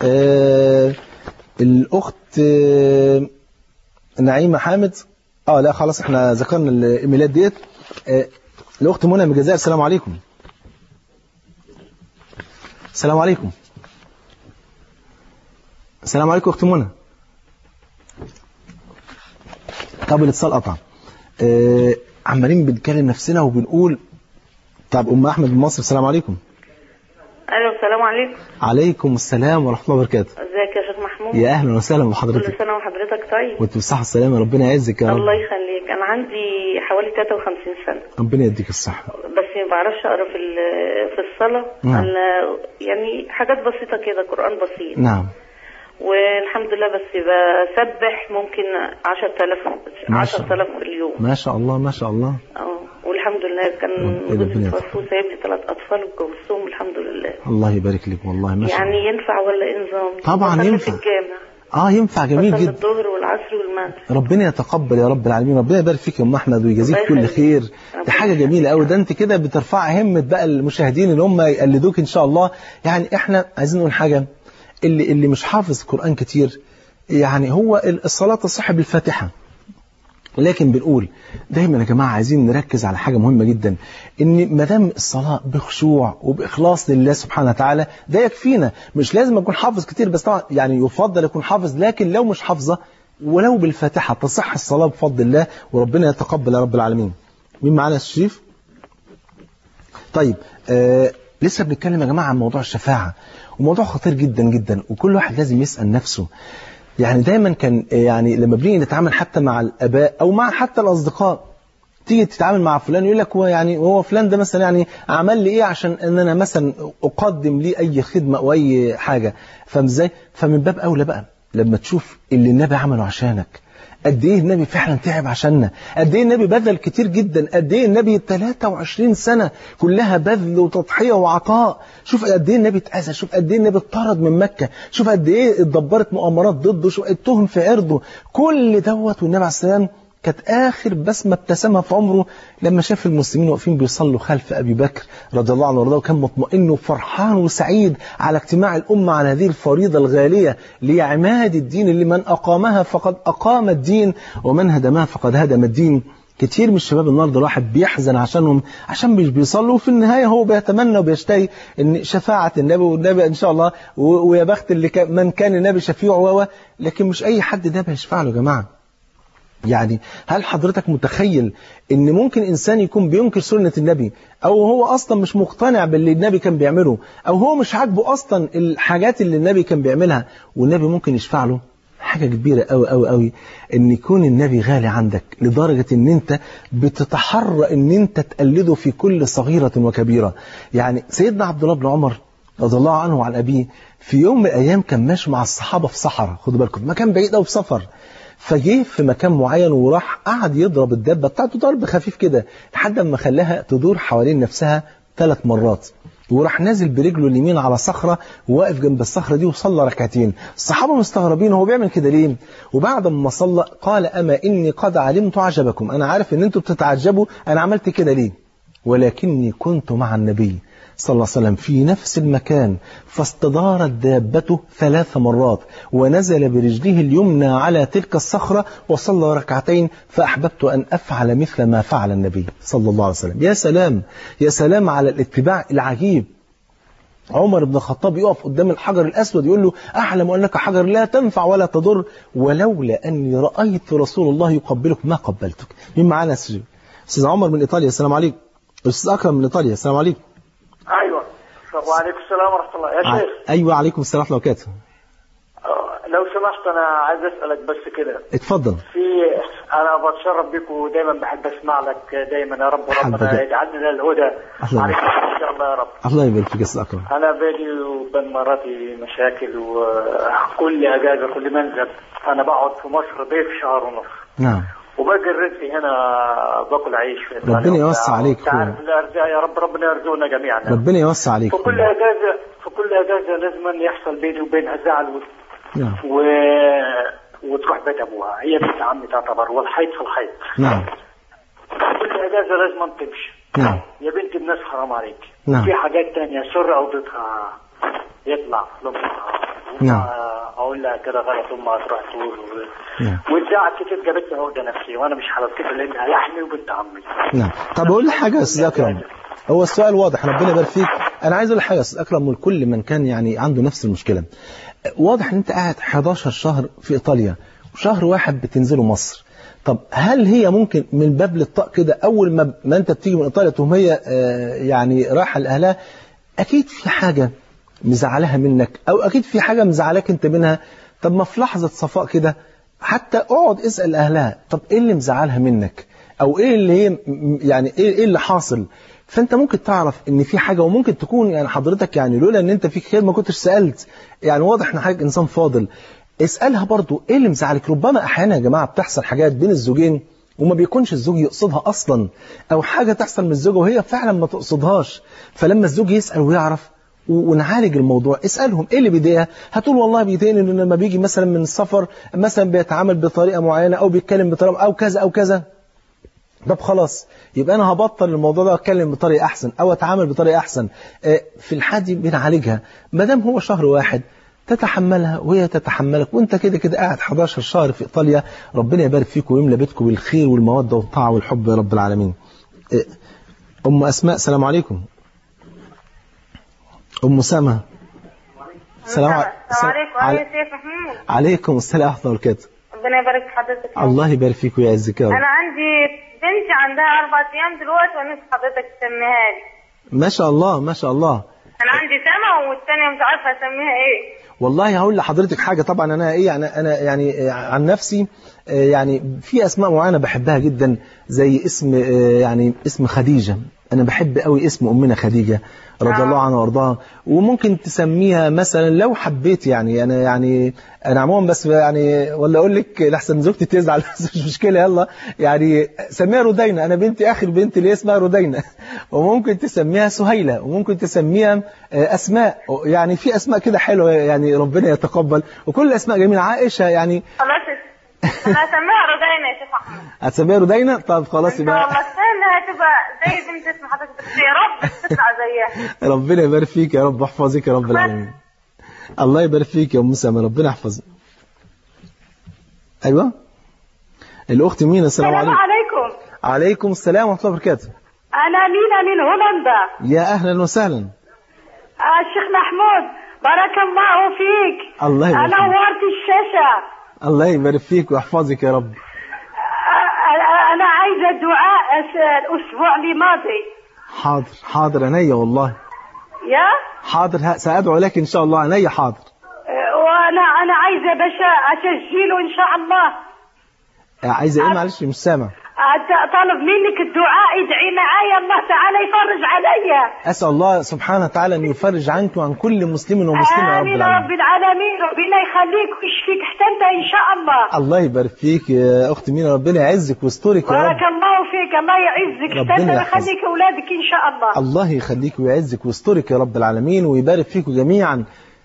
S1: الاخت نعيمة حامد، لا خلاص احنا ذكرنا الايميلات ديت. الاخت منى من الجزائر، السلام عليكم. السلام عليكم. السلام عليكم اخت منى. طب الاتصال قطع. عمالين بنكلم نفسنا وبنقول طب ام احمد من مصر، السلام عليكم.
S4: الو السلام عليكم.
S1: عليكم السلام ورحمه الله وبركاته.
S4: ازيك يا شيخ محمود؟
S1: يا اهلا وسهلا بحضرتك.
S4: كل سنه وحضرتك طيب
S1: وانت بالصحه والسلامه، ربنا يعزك يا رب.
S4: الله يخليك. انا عندي حوالي 53 سنه.
S1: ربنا يديك الصحه.
S4: بس ما بعرفش اقرا في الصلاه.
S1: نعم.
S4: يعني حاجات بسيطه كده، قران بسيط.
S1: نعم.
S4: والحمد لله بس بسبح ممكن 10,000 في اليوم.
S1: ما شاء الله ما شاء الله.
S4: والحمد لله كان جوزي توفى وسايب لي 3 أطفال واتجوزتهم الحمد لله.
S1: الله يبارك لك والله ما شاء الله.
S4: يعني ينفع ولا ايه نظام؟
S1: طبعا ينفع.
S4: في الجامع.
S1: ينفع جميل جدا.
S4: الظهر والعصر والمغرب.
S1: ربنا يتقبل يا رب العالمين، ربنا يبارك فيك يا ام احمد ويجازيك كل خير. دي حاجه جميله قوي، ده انت كده بترفع همه بقى المشاهدين اللي هم يقلدوك ان شاء الله. يعني احنا عايزين نقول حاجه، اللي مش حافظ قرآن كتير، يعني هو الصلاة تصح بالفاتحة، لكن بنقول دايما يا جماعة عايزين نركز على حاجة مهمة جدا، ان ما دام الصلاة بخشوع وبإخلاص لله سبحانه وتعالى ده يكفينا، مش لازم اكون حافظ كتير، بس طبعا يعني يفضل يكون حافظ، لكن لو مش حافظة ولو بالفاتحة تصح الصلاة بفضل الله وربنا يتقبل يا رب العالمين. مين معانا يا شريف؟ طيب لسه بنتكلم يا جماعة عن موضوع الشفاعة، وموضوع خطير جدا جدا، وكل واحد لازم يسأل نفسه. يعني دايما كان يعني لما بنيجي نتعامل حتى مع الآباء أو مع حتى الأصدقاء، تيجي تتعامل مع فلان يقول لك هو فلان ده مثلا يعني عمل لي إيه عشان أن أنا مثلا أقدم لي أي خدمة أو أي حاجة، فاهم إزاي؟ فمن باب أولى بقى لما تشوف اللي النبي عمله عشانك، قد ايه النبي فعلا تعب عشاننا، قد ايه النبي بذل كتير جدا، قد ايه النبي 23 سنة كلها بذل وتضحية وعطاء، شوف قد ايه النبي اتأذى، شوف قد ايه النبي اتطرد من مكة، شوف قد ايه اتدبرت مؤامرات ضده، شوف اتهم في عرضه، كل دوت والنبي عليه السلام كانت آخر بسمة ابتسمها في عمره لما شاف المسلمين واقفين بيصلوا خلف أبي بكر رضي الله عنه وارضاه، وكان مطمئن وفرحان وسعيد على اجتماع الأمة على هذه الفريضة الغالية لعماد الدين اللي من أقامها فقد أقام الدين ومن هدمها فقد هدم الدين. كتير من الشباب النهارده الواحد بيحزن عشانهم عشان مش بيصلوا، وفي النهاية هو بيتمنى وبيشتهي ان شفاعة النبي والنبي ان شاء الله ويا بخت اللي من كان النبي شفيعه، لكن مش أي حد النبي هيشفع له يا جماعة. يعني هل حضرتك متخيل ان ممكن انسان يكون بينكر سنة النبي، او هو اصلا مش مقتنع باللي النبي كان بيعمله، او هو مش عاجبه اصلا الحاجات اللي النبي كان بيعملها، والنبي ممكن يشفع له؟ حاجة كبيرة قوي قوي قوي ان يكون النبي غالي عندك لدرجة ان انت بتتحرى ان انت تقلده في كل صغيرة وكبيرة. يعني سيدنا عبد الله بن عمر رضي الله عنه وعن أبيه في يوم من الأيام كان ماشي مع الصحابة في صحراء، خدوا بالكم مكان بعيد أو في سفر، فجه في مكان معين وراح قعد يضرب الدابة بتاعته ضرب خفيف كده لحد ما خلاها تدور حوالين نفسها 3 مرات، وراح نازل برجله اليمين على صخرة وواقف جنب الصخرة دي وصلى ركعتين. الصحابة مستغربين هو بيعمل كده ليه؟ وبعد ما صلى قال أما إني قد علمت عجبكم، أنا عارف إن أنتم بتتعجبوا أنا عملت كده ليه، ولكني كنت مع النبي صلى الله عليه وسلم في نفس المكان فاستدارت دابته 3 مرات ونزل برجله اليمنى على تلك الصخرة وصلى ركعتين، فأحببت أن أفعل مثل ما فعل النبي صلى الله عليه وسلم. يا سلام يا سلام على الاتباع العجيب. عمر بن الخطاب يقف قدام الحجر الأسود يقول له أعلم أنك حجر لا تنفع ولا تضر، ولولا أني رأيت رسول الله يقبلك ما قبلتك. مين معانا أستاذ عمر من إيطاليا؟ السلام عليكم. أستاذ أكرم من إيطاليا، السلام عليكم.
S5: ايوه وعليكم السلام ورحمه الله يا شيخ.
S1: ايوه عليكم السلام ورحمه الله وبركاته.
S5: لو سمحت انا عايز اسالك بس كده.
S1: اتفضل.
S5: انا بتشرف بيك ودايما بحب اسمع لك دايما يا رب، وربنا يجعلنا للهدى عليك ان شاء الله يا رب.
S1: الله يبارك فيك يا استاذ اكرم.
S5: انا بيني وبين مراتي مشاكل، وكل اجازه كل منزل انا بقعد في مصر ضيف شهر ونص.
S1: نعم.
S5: وباجي الرزق هنا باكل عيش في إيطاليا.
S1: ربنا يوسع عليك.
S5: تعرف الارزاق يا رب، ربنا يرزقنا جميعا.
S1: ربنا يوسع عليك.
S5: في كل اجازه لازم يحصل بيني وبينها زعل
S1: نعم.
S5: وتروح بيت ابوها، هي بنت عمي تعتبر، والحيط في الحيط.
S1: نعم.
S5: كل اجازه لازم تمشي.
S1: نعم.
S5: يا بنت الناس حرام عليك.
S1: نعم.
S5: في حاجات تانية سر اوضتها يطلع لامها.
S1: نعم.
S5: اقول لها كده غلط، امها تروح تقول.
S1: نعم.
S5: والزعل كتير جابتني عقده نفسيه، وانا مش حابب لانها لحمي وبنت عمي.
S1: نعم. طب اقول لك حاجه يا استاذ اكرم، هو السؤال واضح، ربنا يبارك فيك. انا عايز اقول لك حاجه يا استاذ اكرم ولكل من كان يعني عنده نفس المشكله. واضح ان انت قاعد 11 شهر في ايطاليا وشهر واحد بتنزله مصر. طب هل هي ممكن من باب للطاق كده اول ما انت بتيجي من ايطاليا تقوم هي يعني رايحه لاهلها، اكيد في حاجه مزعلها منك او اكيد في حاجه مزعلاك انت منها. طب ما في لحظه صفاء كده حتى اقعد اسال اهلها، طب ايه اللي مزعلها منك او ايه اللي هي يعني ايه اللي حاصل، فانت ممكن تعرف ان في حاجه. وممكن تكون يعني حضرتك يعني لولا ان انت فيك خير ما كنتش سالت. يعني واضح ان حضرتك انسان فاضل، اسالها برضو ايه اللي مزعلك. ربما احيانا يا جماعه بتحصل حاجات بين الزوجين وما بيكونش الزوج يقصدها اصلا، او حاجه تحصل من الزوجه وهي فعلا ما تقصدهاش، فلما الزوج يسال ويعرف ونعالج الموضوع. اسالهم ايه اللي بيضايقها. هتقول والله بيضايقني ان لما بيجي مثلا من السفر مثلا بيتعامل بطريقه معينه او بيتكلم بطريقه او كذا او كذا. طب خلاص يبقى انا هبطل الموضوع ده واتكلم بطريقه احسن او اتعامل بطريقه احسن. في الحاله دي بنعالجها. ما دام هو شهر واحد تتحملها وهي تتحملك، وانت كده كده قاعد 11 شهر في ايطاليا. ربنا يبارك فيكم ويملى بيتكم بالخير والموده والطاعه والحب يا رب العالمين. ام اسماء السلام عليكم. ام سما
S4: السلام عليكم. يا سيف محمود.
S1: عليكم السلام ورحمه الله وبركاته.
S4: ربنا يبارك في حضرتك.
S1: الله يبارك فيك ويعزك يا رب.
S4: انا عندي بنتي عندها 4 ايام دلوقتي ونفسي حضرتك تسميها لي.
S1: ما شاء الله ما شاء الله.
S4: انا عندي سنه والثانيه مش عارفه اسميها ايه.
S1: والله هقول لحضرتك حاجه. طبعا انا ايه انا يعني عن نفسي يعني في اسماء معينه بحبها جدا، زي اسم يعني اسم خديجه. انا بحب قوي اسم امنا خديجه رضي الله عنها وارضاها. وممكن تسميها مثلا لو حبيت يعني انا عموما بس يعني ولا اقول لك لحسن زوجتي تزعل بس مش مشكله. يلا يعني سميها رودينا. انا بنتي اخر بنت اللي اسمها رودينا. وممكن تسميها سهيله وممكن تسميها اسماء. يعني في اسماء كده حلوه يعني ربنا يتقبل، وكل الاسماء جميله. عائشه يعني
S4: خلاص انا هسميها رودينا يا شيخ احمد.
S1: هتسميها رودينا؟ طب خلاص يبقى
S4: والله انها هتبقى زي بنت اسم حضرتك بس يا رب تطلع زيها.
S1: ربنا يبارك فيك يا رب واحفظك يا رب العالمين. الله يبارك فيك يا ام سما، ربنا يحفظك. ايوه الاخت مين؟ السلام عليكم. عليكم السلام ورحمه الله وبركاته.
S6: انا مينا من هولندا.
S1: يا اهلا وسهلا.
S6: الشيخ محمود بارك الله فيك.
S1: الله يبارك فيك.
S6: نورت الشاشه.
S1: الله يبارك فيك ويحفظك يا رب.
S6: انا عايزه دعاء الاسبوع الماضي.
S1: حاضر عينيا والله.
S6: يا
S1: حاضر سأدعو لك ان شاء الله عينيا. حاضر.
S6: وانا انا عايزه يا باشا اسجله ان شاء الله.
S1: عايزه ايه؟ معلش مش سامع.
S6: طالب منك الدعاء، ادعي معايا الله تعالى يفرج عليا.
S1: اسال الله سبحانه وتعالى ان يفرج عنك وعن كل مسلم ومسلمه يا رب
S6: العالمين. امين رب العالمين، ربنا يخليك ويشفيك حتى انت ان شاء الله.
S1: الله يبارك فيك يا اختي مينا، ربنا يعزك ويسترك يا رب.
S6: بارك الله فيك، الله يعزك حتى انت ويخليك اولادك ان شاء الله.
S1: الله يخليك ويعزك ويسترك يا رب العالمين ويبارك فيكم جميعا.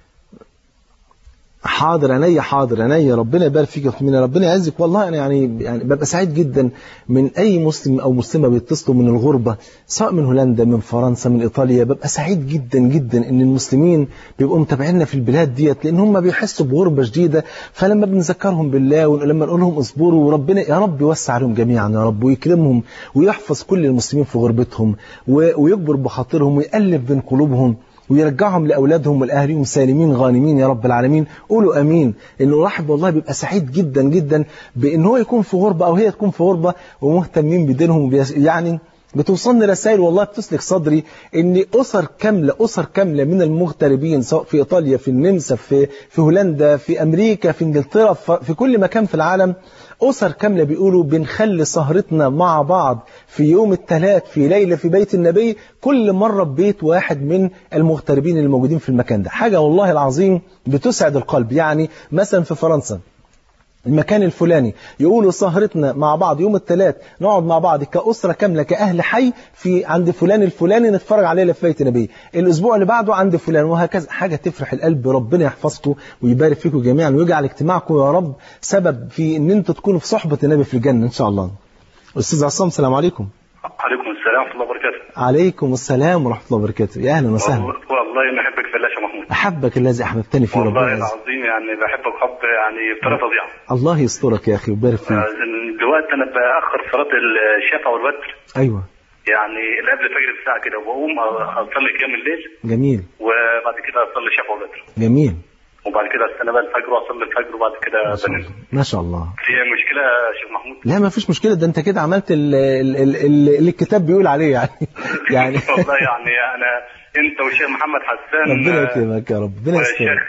S1: حاضر عينيا، حاضر عينيا، ربنا يبارك فيك يا اختي مينا، ربنا يعزك. والله انا يعني ببقى سعيد جدا من اي مسلم او مسلمه بيتصلوا من الغربه، سواء من هولندا، من فرنسا، من ايطاليا. ببقى سعيد جدا جدا ان المسلمين بيبقوا متابعيننا في البلاد ديت، لان هم بيحسوا بغربه شديده. فلما بنذكرهم بالله ولما نقول لهم اصبروا، وربنا يا رب يوسع عليهم جميعا يا رب، ويكرمهم ويحفظ كل المسلمين في غربتهم، ويكبر بخاطرهم ويألف بين قلوبهم ويرجعهم لأولادهم والأهلهم سالمين غانمين يا رب العالمين. قولوا أمين. إنه الواحد والله بيبقى سعيد جدا جدا بإن هو يكون في غربة أو هي تكون في غربة ومهتمين بدينهم. يعني بتوصلني رسائل والله بتسلك صدري إن أسر كاملة من المغتربين، سواء في إيطاليا، في النمسا، في هولندا، في أمريكا، في إنجلترا، في كل مكان في العالم، أسر كاملة بيقولوا بنخلي سهرتنا مع بعض في يوم الثلاث في ليلة في بيت النبي، كل مرة ببيت واحد من المغتربين الموجودين في المكان ده. حاجة والله العظيم بتسعد القلب. يعني مثلا في فرنسا المكان الفلاني يقولوا سهرتنا مع بعض يوم الثلاث، نقعد مع بعض كأسرة كاملة كأهل حي في عند فلان الفلاني نتفرج عليه في بيت النبي، الأسبوع اللي بعده عند فلان، وهكذا. حاجة تفرح القلب. ربنا يحفظكم ويبارك فيكم جميعا ويجعل اجتماعكم يا رب سبب في ان انتم تكونوا في صحبة النبي في الجنة ان شاء الله. أستاذ عصام السلام عليكم.
S7: عليكم السلام ورحمة الله وبركاته.
S1: عليكم السلام ورحمة الله وبركاته. يا أهلا وسهلا.
S7: والله إني أحبك في الله يا محمود.
S1: أحبك الذي أحببتني فيه.
S7: والله العظيم يعني بحبك حب يعني بطريقة فظيعة.
S1: الله يسترك يا أخي ويبارك فيك.
S7: دلوقتي أنا بأخر صلاة الشفع والوتر.
S1: أيوه.
S7: يعني قبل الفجر بساعة كده، وبقوم أصلي قيام الليل.
S1: جميل.
S7: وبعد كده أصلي الشفع والوتر.
S1: جميل.
S7: وبعد كده استنى بقى الفجر واصلي الفجر وبعد كده بنام.
S1: ما شاء الله.
S7: في مشكلة يا شيخ محمود؟
S1: لا ما فيش مشكلة، ده انت كده عملت اللي الكتاب بيقول عليه يعني
S7: والله يعني انا انت والشيخ محمد حسان
S1: ربنا يكرمك يا رب. ربنا يسترك.
S7: والشيخ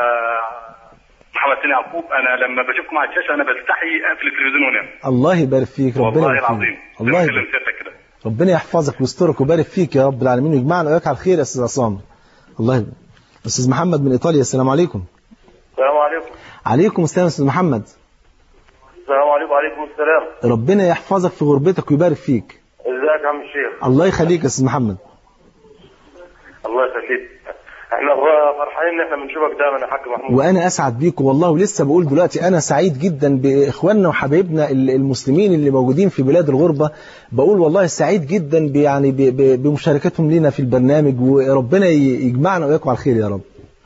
S7: محمد سامي يعقوب، انا لما بشوفكم على الشاشة انا بستحي اقفل التلفزيون وانام.
S1: الله يبارك فيك. ربنا
S7: والله العظيم.
S1: الله يبارك
S7: كده.
S1: ربنا يحفظك ويسترك ويبارك فيك يا رب العالمين ويجمعنا وياك على الخير يا استاذ عصام. الله يبارك. استاذ محمد من ايطاليا السلام عليكم.
S5: السلام عليكم.
S1: عليكم السلام استاذ محمد.
S5: السلام عليكم. وعليكم السلام.
S1: ربنا يحفظك في غربتك ويبارك فيك.
S5: ازيك يا عم الشيخ؟
S1: الله يخليك يا استاذ محمد.
S5: الله يخليك. احنا فرحانين ان احنا بنشوفك دايما يا حاج محمود.
S1: وانا اسعد بيكم والله. ولسه بقول دلوقتي انا سعيد جدا باخواننا وحبايبنا المسلمين اللي موجودين في بلاد الغربة. بقول والله سعيد جدا يعني بمشاركتهم لنا في البرنامج، وربنا يجمعنا وياكم على الخير يا رب.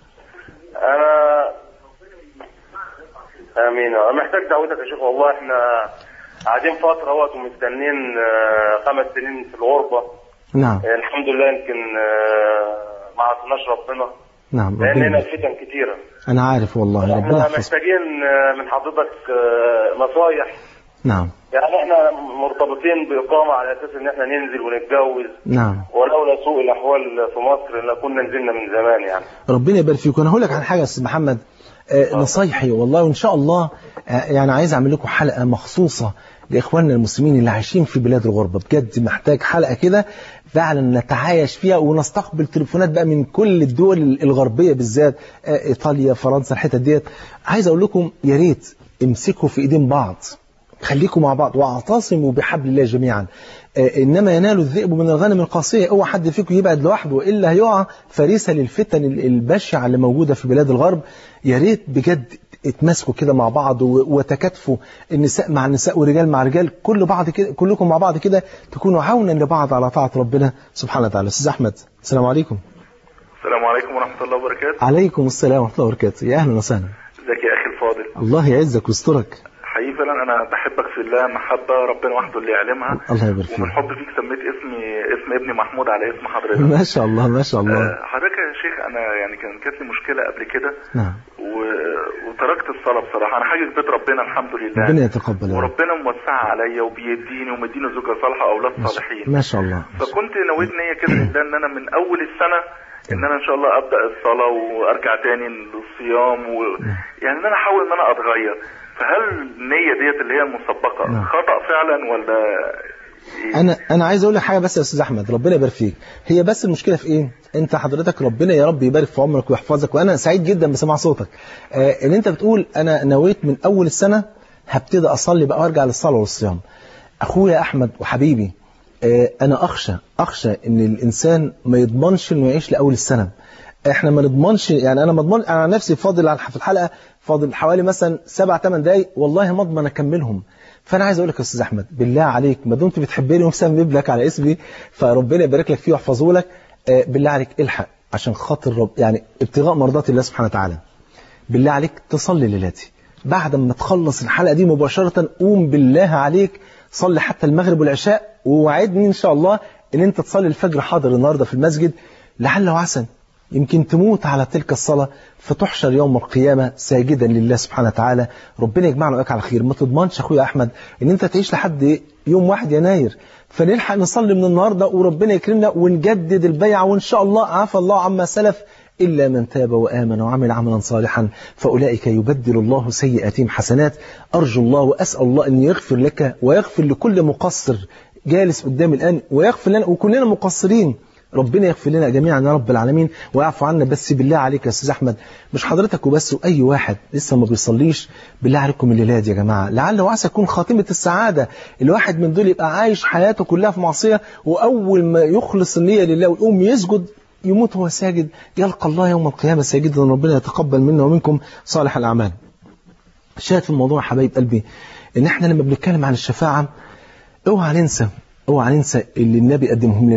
S5: امين. انا محتاج دعوتك يا شيخ. والله احنا قاعدين فتره اهوت ومستنين 5 سنين في الغربه.
S1: نعم.
S5: الحمد لله يمكن ما عطناش ربنا.
S1: نعم.
S5: لان هنا الفتن كتيره.
S1: انا عارف والله. ربنا
S5: احنا محتاجين من حضرتك نصايح.
S1: نعم.
S5: يعني احنا مرتبطين باقامه على اساس ان احنا ننزل ونتجوز.
S1: نعم.
S5: ولولا سوء الاحوال في مصر لكنا نزلنا من زمان يعني.
S1: ربنا يبارك فيك. وانا هقول لك عن حاجه يا استاذ محمد، نصايحي والله. وإن شاء الله يعني عايز أعمل لكم حلقة مخصوصة لإخواننا المسلمين اللي عايشين في بلاد الغربة. بجد محتاج حلقة كده فعلا نتعايش فيها ونستقبل تليفونات بقى من كل الدول الغربية بالذات إيطاليا، فرنسا، الحتت ديت. عايز أقول لكم يا ريت امسكوا في إيدين بعض، خليكم مع بعض واعتصموا بحبل الله جميعا. إنما ينال الذئب من الغنم القاسية. اوعى حد فيكم يبعد لوحده إلا هيقع فريسة للفتن البشعة اللي موجودة في بلاد الغرب. يا ريت بجد اتمسكوا كده مع بعض وتكاتفوا، النساء مع النساء والرجال مع الرجال، كلكم مع بعض كده تكونوا عونا لبعض على طاعة ربنا سبحانه وتعالى. أستاذ أحمد السلام عليكم.
S7: السلام عليكم ورحمة الله وبركاته.
S1: عليكم السلام ورحمة الله وبركاته. يا أهلا وسهلا.
S7: ازيك يا أخي الفاضل؟
S1: الله يعزك ويسترك.
S7: حقيقة أنا بحبك في الله محبة ربنا وحده اللي يعلمها.
S1: الله يبارك فيك.
S7: ومن حب فيك سميت اسم ابني محمود على اسم حضرتك.
S1: ما شاء الله ما شاء الله.
S7: حضرتك يا شيخ أنا يعني كانت لي مشكلة قبل كده.
S1: نعم.
S7: وتركت الصلاة بصراحة. أنا حاجة في بيت ربنا الحمد لله.
S1: ربنا يتقبل.
S7: وربنا موسع عليا وبيديني ومديني زوجة صالحة وأولاد صالحين.
S1: ما شاء الله.
S7: فكنت نويت نية كده لله إن أنا من أول السنة ان انا ان شاء الله ابدا الصلاه وارجع تاني للصيام يعني ان انا احاول ان انا اتغير. فهل النيه ديت اللي هي المسبقه خطا فعلا ولا إيه؟
S1: انا عايز اقول لك حاجه بس يا استاذ احمد، ربنا يبارك فيك. هي بس المشكله في ايه؟ انت حضرتك ربنا يا رب يبارك في عمرك ويحفظك، وانا سعيد جدا بسماع صوتك. ان انت بتقول انا نويت من اول السنه هبتدي اصلي بقى وارجع للصلاه والصيام. اخويا احمد وحبيبي، انا اخشى ان الانسان ما يضمنش انه يعيش لاول السنه. احنا ما نضمنش، يعني انا ما اضمن، انا عن نفسي فاضل في الحلقه فاضل حوالي مثلا 7-8 دقايق والله ما اضمن اكملهم. فانا عايز اقول لك يا استاذ احمد بالله عليك ما دمت بتحبني ومسمم لك على اسمي فربنا يبارك لك فيه ويحفظه لك، بالله عليك الحق عشان خاطر رب، يعني ابتغاء مرضات الله سبحانه وتعالى. بالله عليك تصلي ليلاتي بعد ما تخلص الحلقه دي مباشره، قوم بالله عليك صلي حتى المغرب والعشاء، ووعدني ان شاء الله ان انت تصلي الفجر حاضر النهارده في المسجد، لعل وعسى يمكن تموت على تلك الصلاة فتحشر يوم القيامة ساجدا لله سبحانه وتعالى. ربنا يجمعنا وياك على خير. ما تضمنش اخويا احمد ان انت تعيش لحد يوم 1 يناير، فنلحق نصلي من النهاردة وربنا يكرمنا ونجدد البيعة، وان شاء الله عفى الله عما سلف إلا من تاب وآمن وعمل عملا صالحا فأولئك يبدل الله سيئاتهم حسنات. أرجو الله وأسأل الله أن يغفر لك ويغفر لكل مقصر جالس قدامي الآن، ويغفر لنا وكلنا مقصرين. ربنا يغفر لنا جميعا يا رب العالمين ويعفو عنا. بس بالله عليك يا استاذ احمد، مش حضرتك وبس، واي واحد لسه ما بيصليش، بالله عليكم الليله دي يا جماعه لعل وعسى تكون خاتمه السعاده. الواحد من دول يبقى عايش حياته كلها في معصيه، واول ما يخلص النيه لله ويقوم يسجد يموت وهو ساجد، يلقى الله يوم القيامه ساجدا. ربنا يتقبل منا ومنكم صالح الاعمال. الشاهد في الموضوع يا حبايب قلبي ان احنا لما بنتكلم عن الشفاعه اوعى ننسى اللي النبي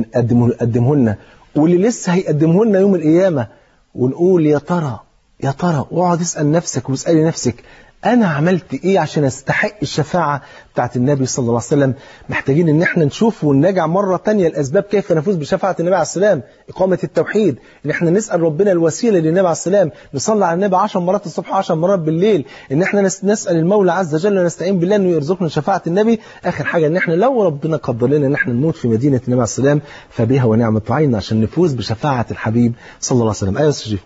S1: قدمه لنا واللي لسه هيقدمه لنا يوم القيامة، ونقول يا ترى واقعد اسأل نفسك واسألي نفسك أنا عملت إيه عشان أستحق الشفاعة بتاعت النبي صلى الله عليه وسلم. محتاجين إن احنا نشوف ونراجع مرة تانية الأسباب كيف نفوز بشفاعة النبي عليه السلام. إقامة التوحيد، إن احنا نسأل ربنا الوسيلة للنبي عليه السلام، نصلي على النبي 10 مرات الصبح 10 مرات بالليل، إن احنا نسأل المولى عز وجل ونستعين بالله إنه يرزقنا شفاعة النبي. آخر حاجة إن احنا لو ربنا قدر لنا إن احنا نموت في مدينة النبي عليه السلام فبها ونعمة عين عشان نفوز بشفاعة الحبيب صلى الله عليه وسلم. أيوة سجيف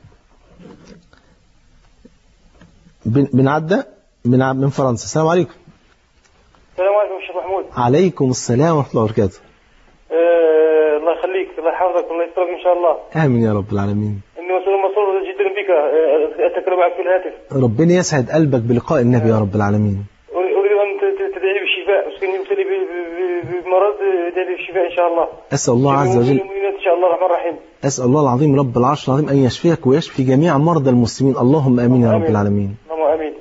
S1: بنعدى من فرنسا. السلام عليكم.
S8: السلام عليكم شيخ محمود.
S1: عليكم السلام ورحمة الله وبركاته.
S8: الله يخليك، الله يحفظك والله يسترك إن شاء الله.
S1: آمين يا رب العالمين.
S8: إني مسرور جدا بك أتكلم معك في الهاتف.
S1: ربنا يسعد قلبك بلقاء النبي يا رب العالمين.
S8: أريد أن تدعي بالشفاء، مسكين يبتلي بمرض، ادعي بالشفاء إن شاء الله. أسأل الله عز وجل إن شاء الله الرحمن الرحيم. أسأل الله العظيم رب العرش العظيم أن يشفيك ويشفي جميع مرضى المسلمين. اللهم آمين يا رب العالمين. اللهم آمين.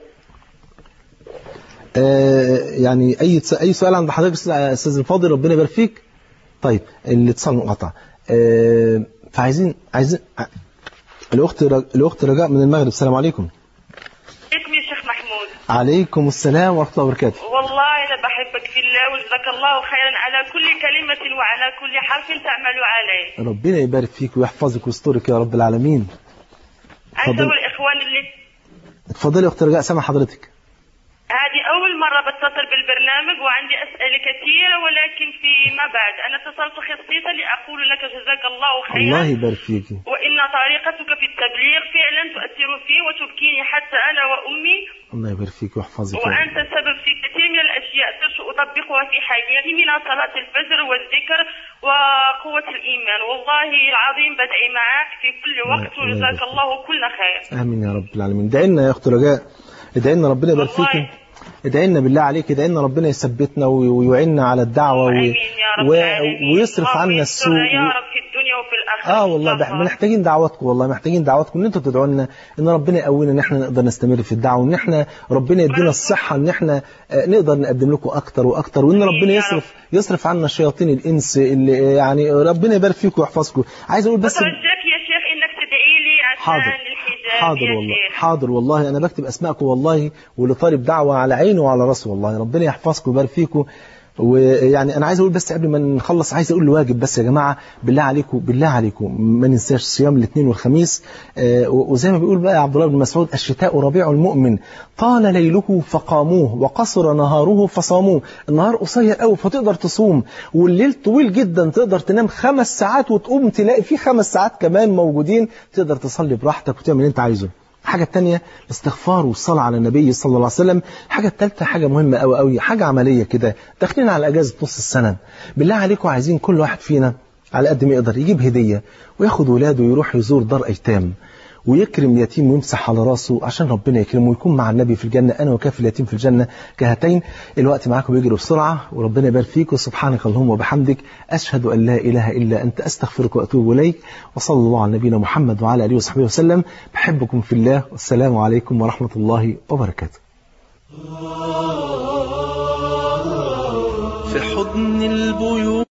S1: يعني أي سؤال عند حضرتك أستاذ الفاضل ربنا يبارك فيك. طيب الاتصال انقطع. فعايزين الأخت رجاء من المغرب. السلام عليكم.
S6: عليكم يا شيخ محمود.
S1: عليكم السلام ورحمة الله وبركاته.
S6: والله أنا بحبك في الله وجزاك الله خيرا على كل كلمة وعلى كل حرف تعمل عليه.
S1: ربنا يبارك فيك ويحفظك ويسترك يا رب العالمين.
S6: أنت والإخوان اللي
S1: اتفضلي يا أخت رجاء سامع حضرتك.
S6: هذه أول مرة بتصل بالبرنامج وعندي أسئلة كثيرة، ولكن فيما بعد أنا اتصلت خصيصا لأقول لك جزاك الله خيرا.
S1: الله يبارك فيك.
S6: وإن طريقتك في التبليغ فعلا تؤثر في وتبكيني حتى أنا وأمي.
S1: الله يبارك فيك ويحفظك.
S6: وأنت سبب في كثير من الأشياء صرت أطبقها في حياتي، من صلاة الفجر والذكر وقوة الإيمان. والله العظيم بدعي معك في كل وقت وجزاك الله كل خير.
S1: آمين يا رب العالمين. ادعينا يا أخت رجاء، ادعينا ربنا يبارك فيك. ادعينا بالله عليك، ادعينا ربنا يثبتنا ويعيننا على الدعوة ويصرف عنا السوء
S6: يا رب في الدنيا وفي الآخرة.
S1: والله محتاجين دعواتكم، والله محتاجين دعواتكم ان انتوا تدعوا لنا ان ربنا يقوينا ان احنا نقدر نستمر في الدعوة، وان احنا ربنا يدينا الصحة ان احنا نقدر نقدم لكم اكتر واكتر، وان ربنا يصرف عنا شياطين الانس اللي يعني ربنا يبارك فيكم ويحفظكم. عايز اقول بس
S6: أرجوك يا شيخ انك تدعي لي عشان الحجاب.
S1: حاضر والله انا بكتب اسماءكم والله، واللي طالب دعوة على عينه وعلى راسه والله. ربنا يحفظكم ويبارك فيكم. ويعني أنا عايز أقول بس قبل ما نخلص عايز أقول واجب بس يا جماعة، بالله عليكم ما ننساش صيام الاثنين والخميس. وزي ما بيقول بقى عبد الله بن مسعود: الشتاء ربيع المؤمن، طال ليله فقاموه وقصر نهاره فصاموه. النهار قصير قوي فتقدر تصوم، والليل طويل جدا تقدر تنام 5 ساعات وتقوم تلاقي في 5 ساعات كمان موجودين تقدر تصلي براحتك وتعمل اللي انت عايزه. الحاجة الثانية الاستغفار والصلاة على النبي صلى الله عليه وسلم. الحاجة الثالثة حاجة مهمة قوي قوي، حاجة عملية كده، داخلين على أجازة نص السنة، بالله عليكم عايزين كل واحد فينا على قد ما يقدر يجيب هدية وياخد ولاده ويروح يزور دار أيتام ويكرم يتيم ويمسح على راسه عشان ربنا يكرمه ويكون مع النبي في الجنة. أنا وكافل اليتيم في الجنة كهاتين. الوقت معاكم بيجري بسرعة وربنا يبارك فيك، وسبحانك اللهم وبحمدك أشهد أن لا إله إلا أنت أستغفرك وأتوب إليك، وصلى الله على نبينا محمد وعلى آله وصحبه وسلم. بحبكم في الله، والسلام عليكم ورحمة الله وبركاته.
S3: في حضن البيوت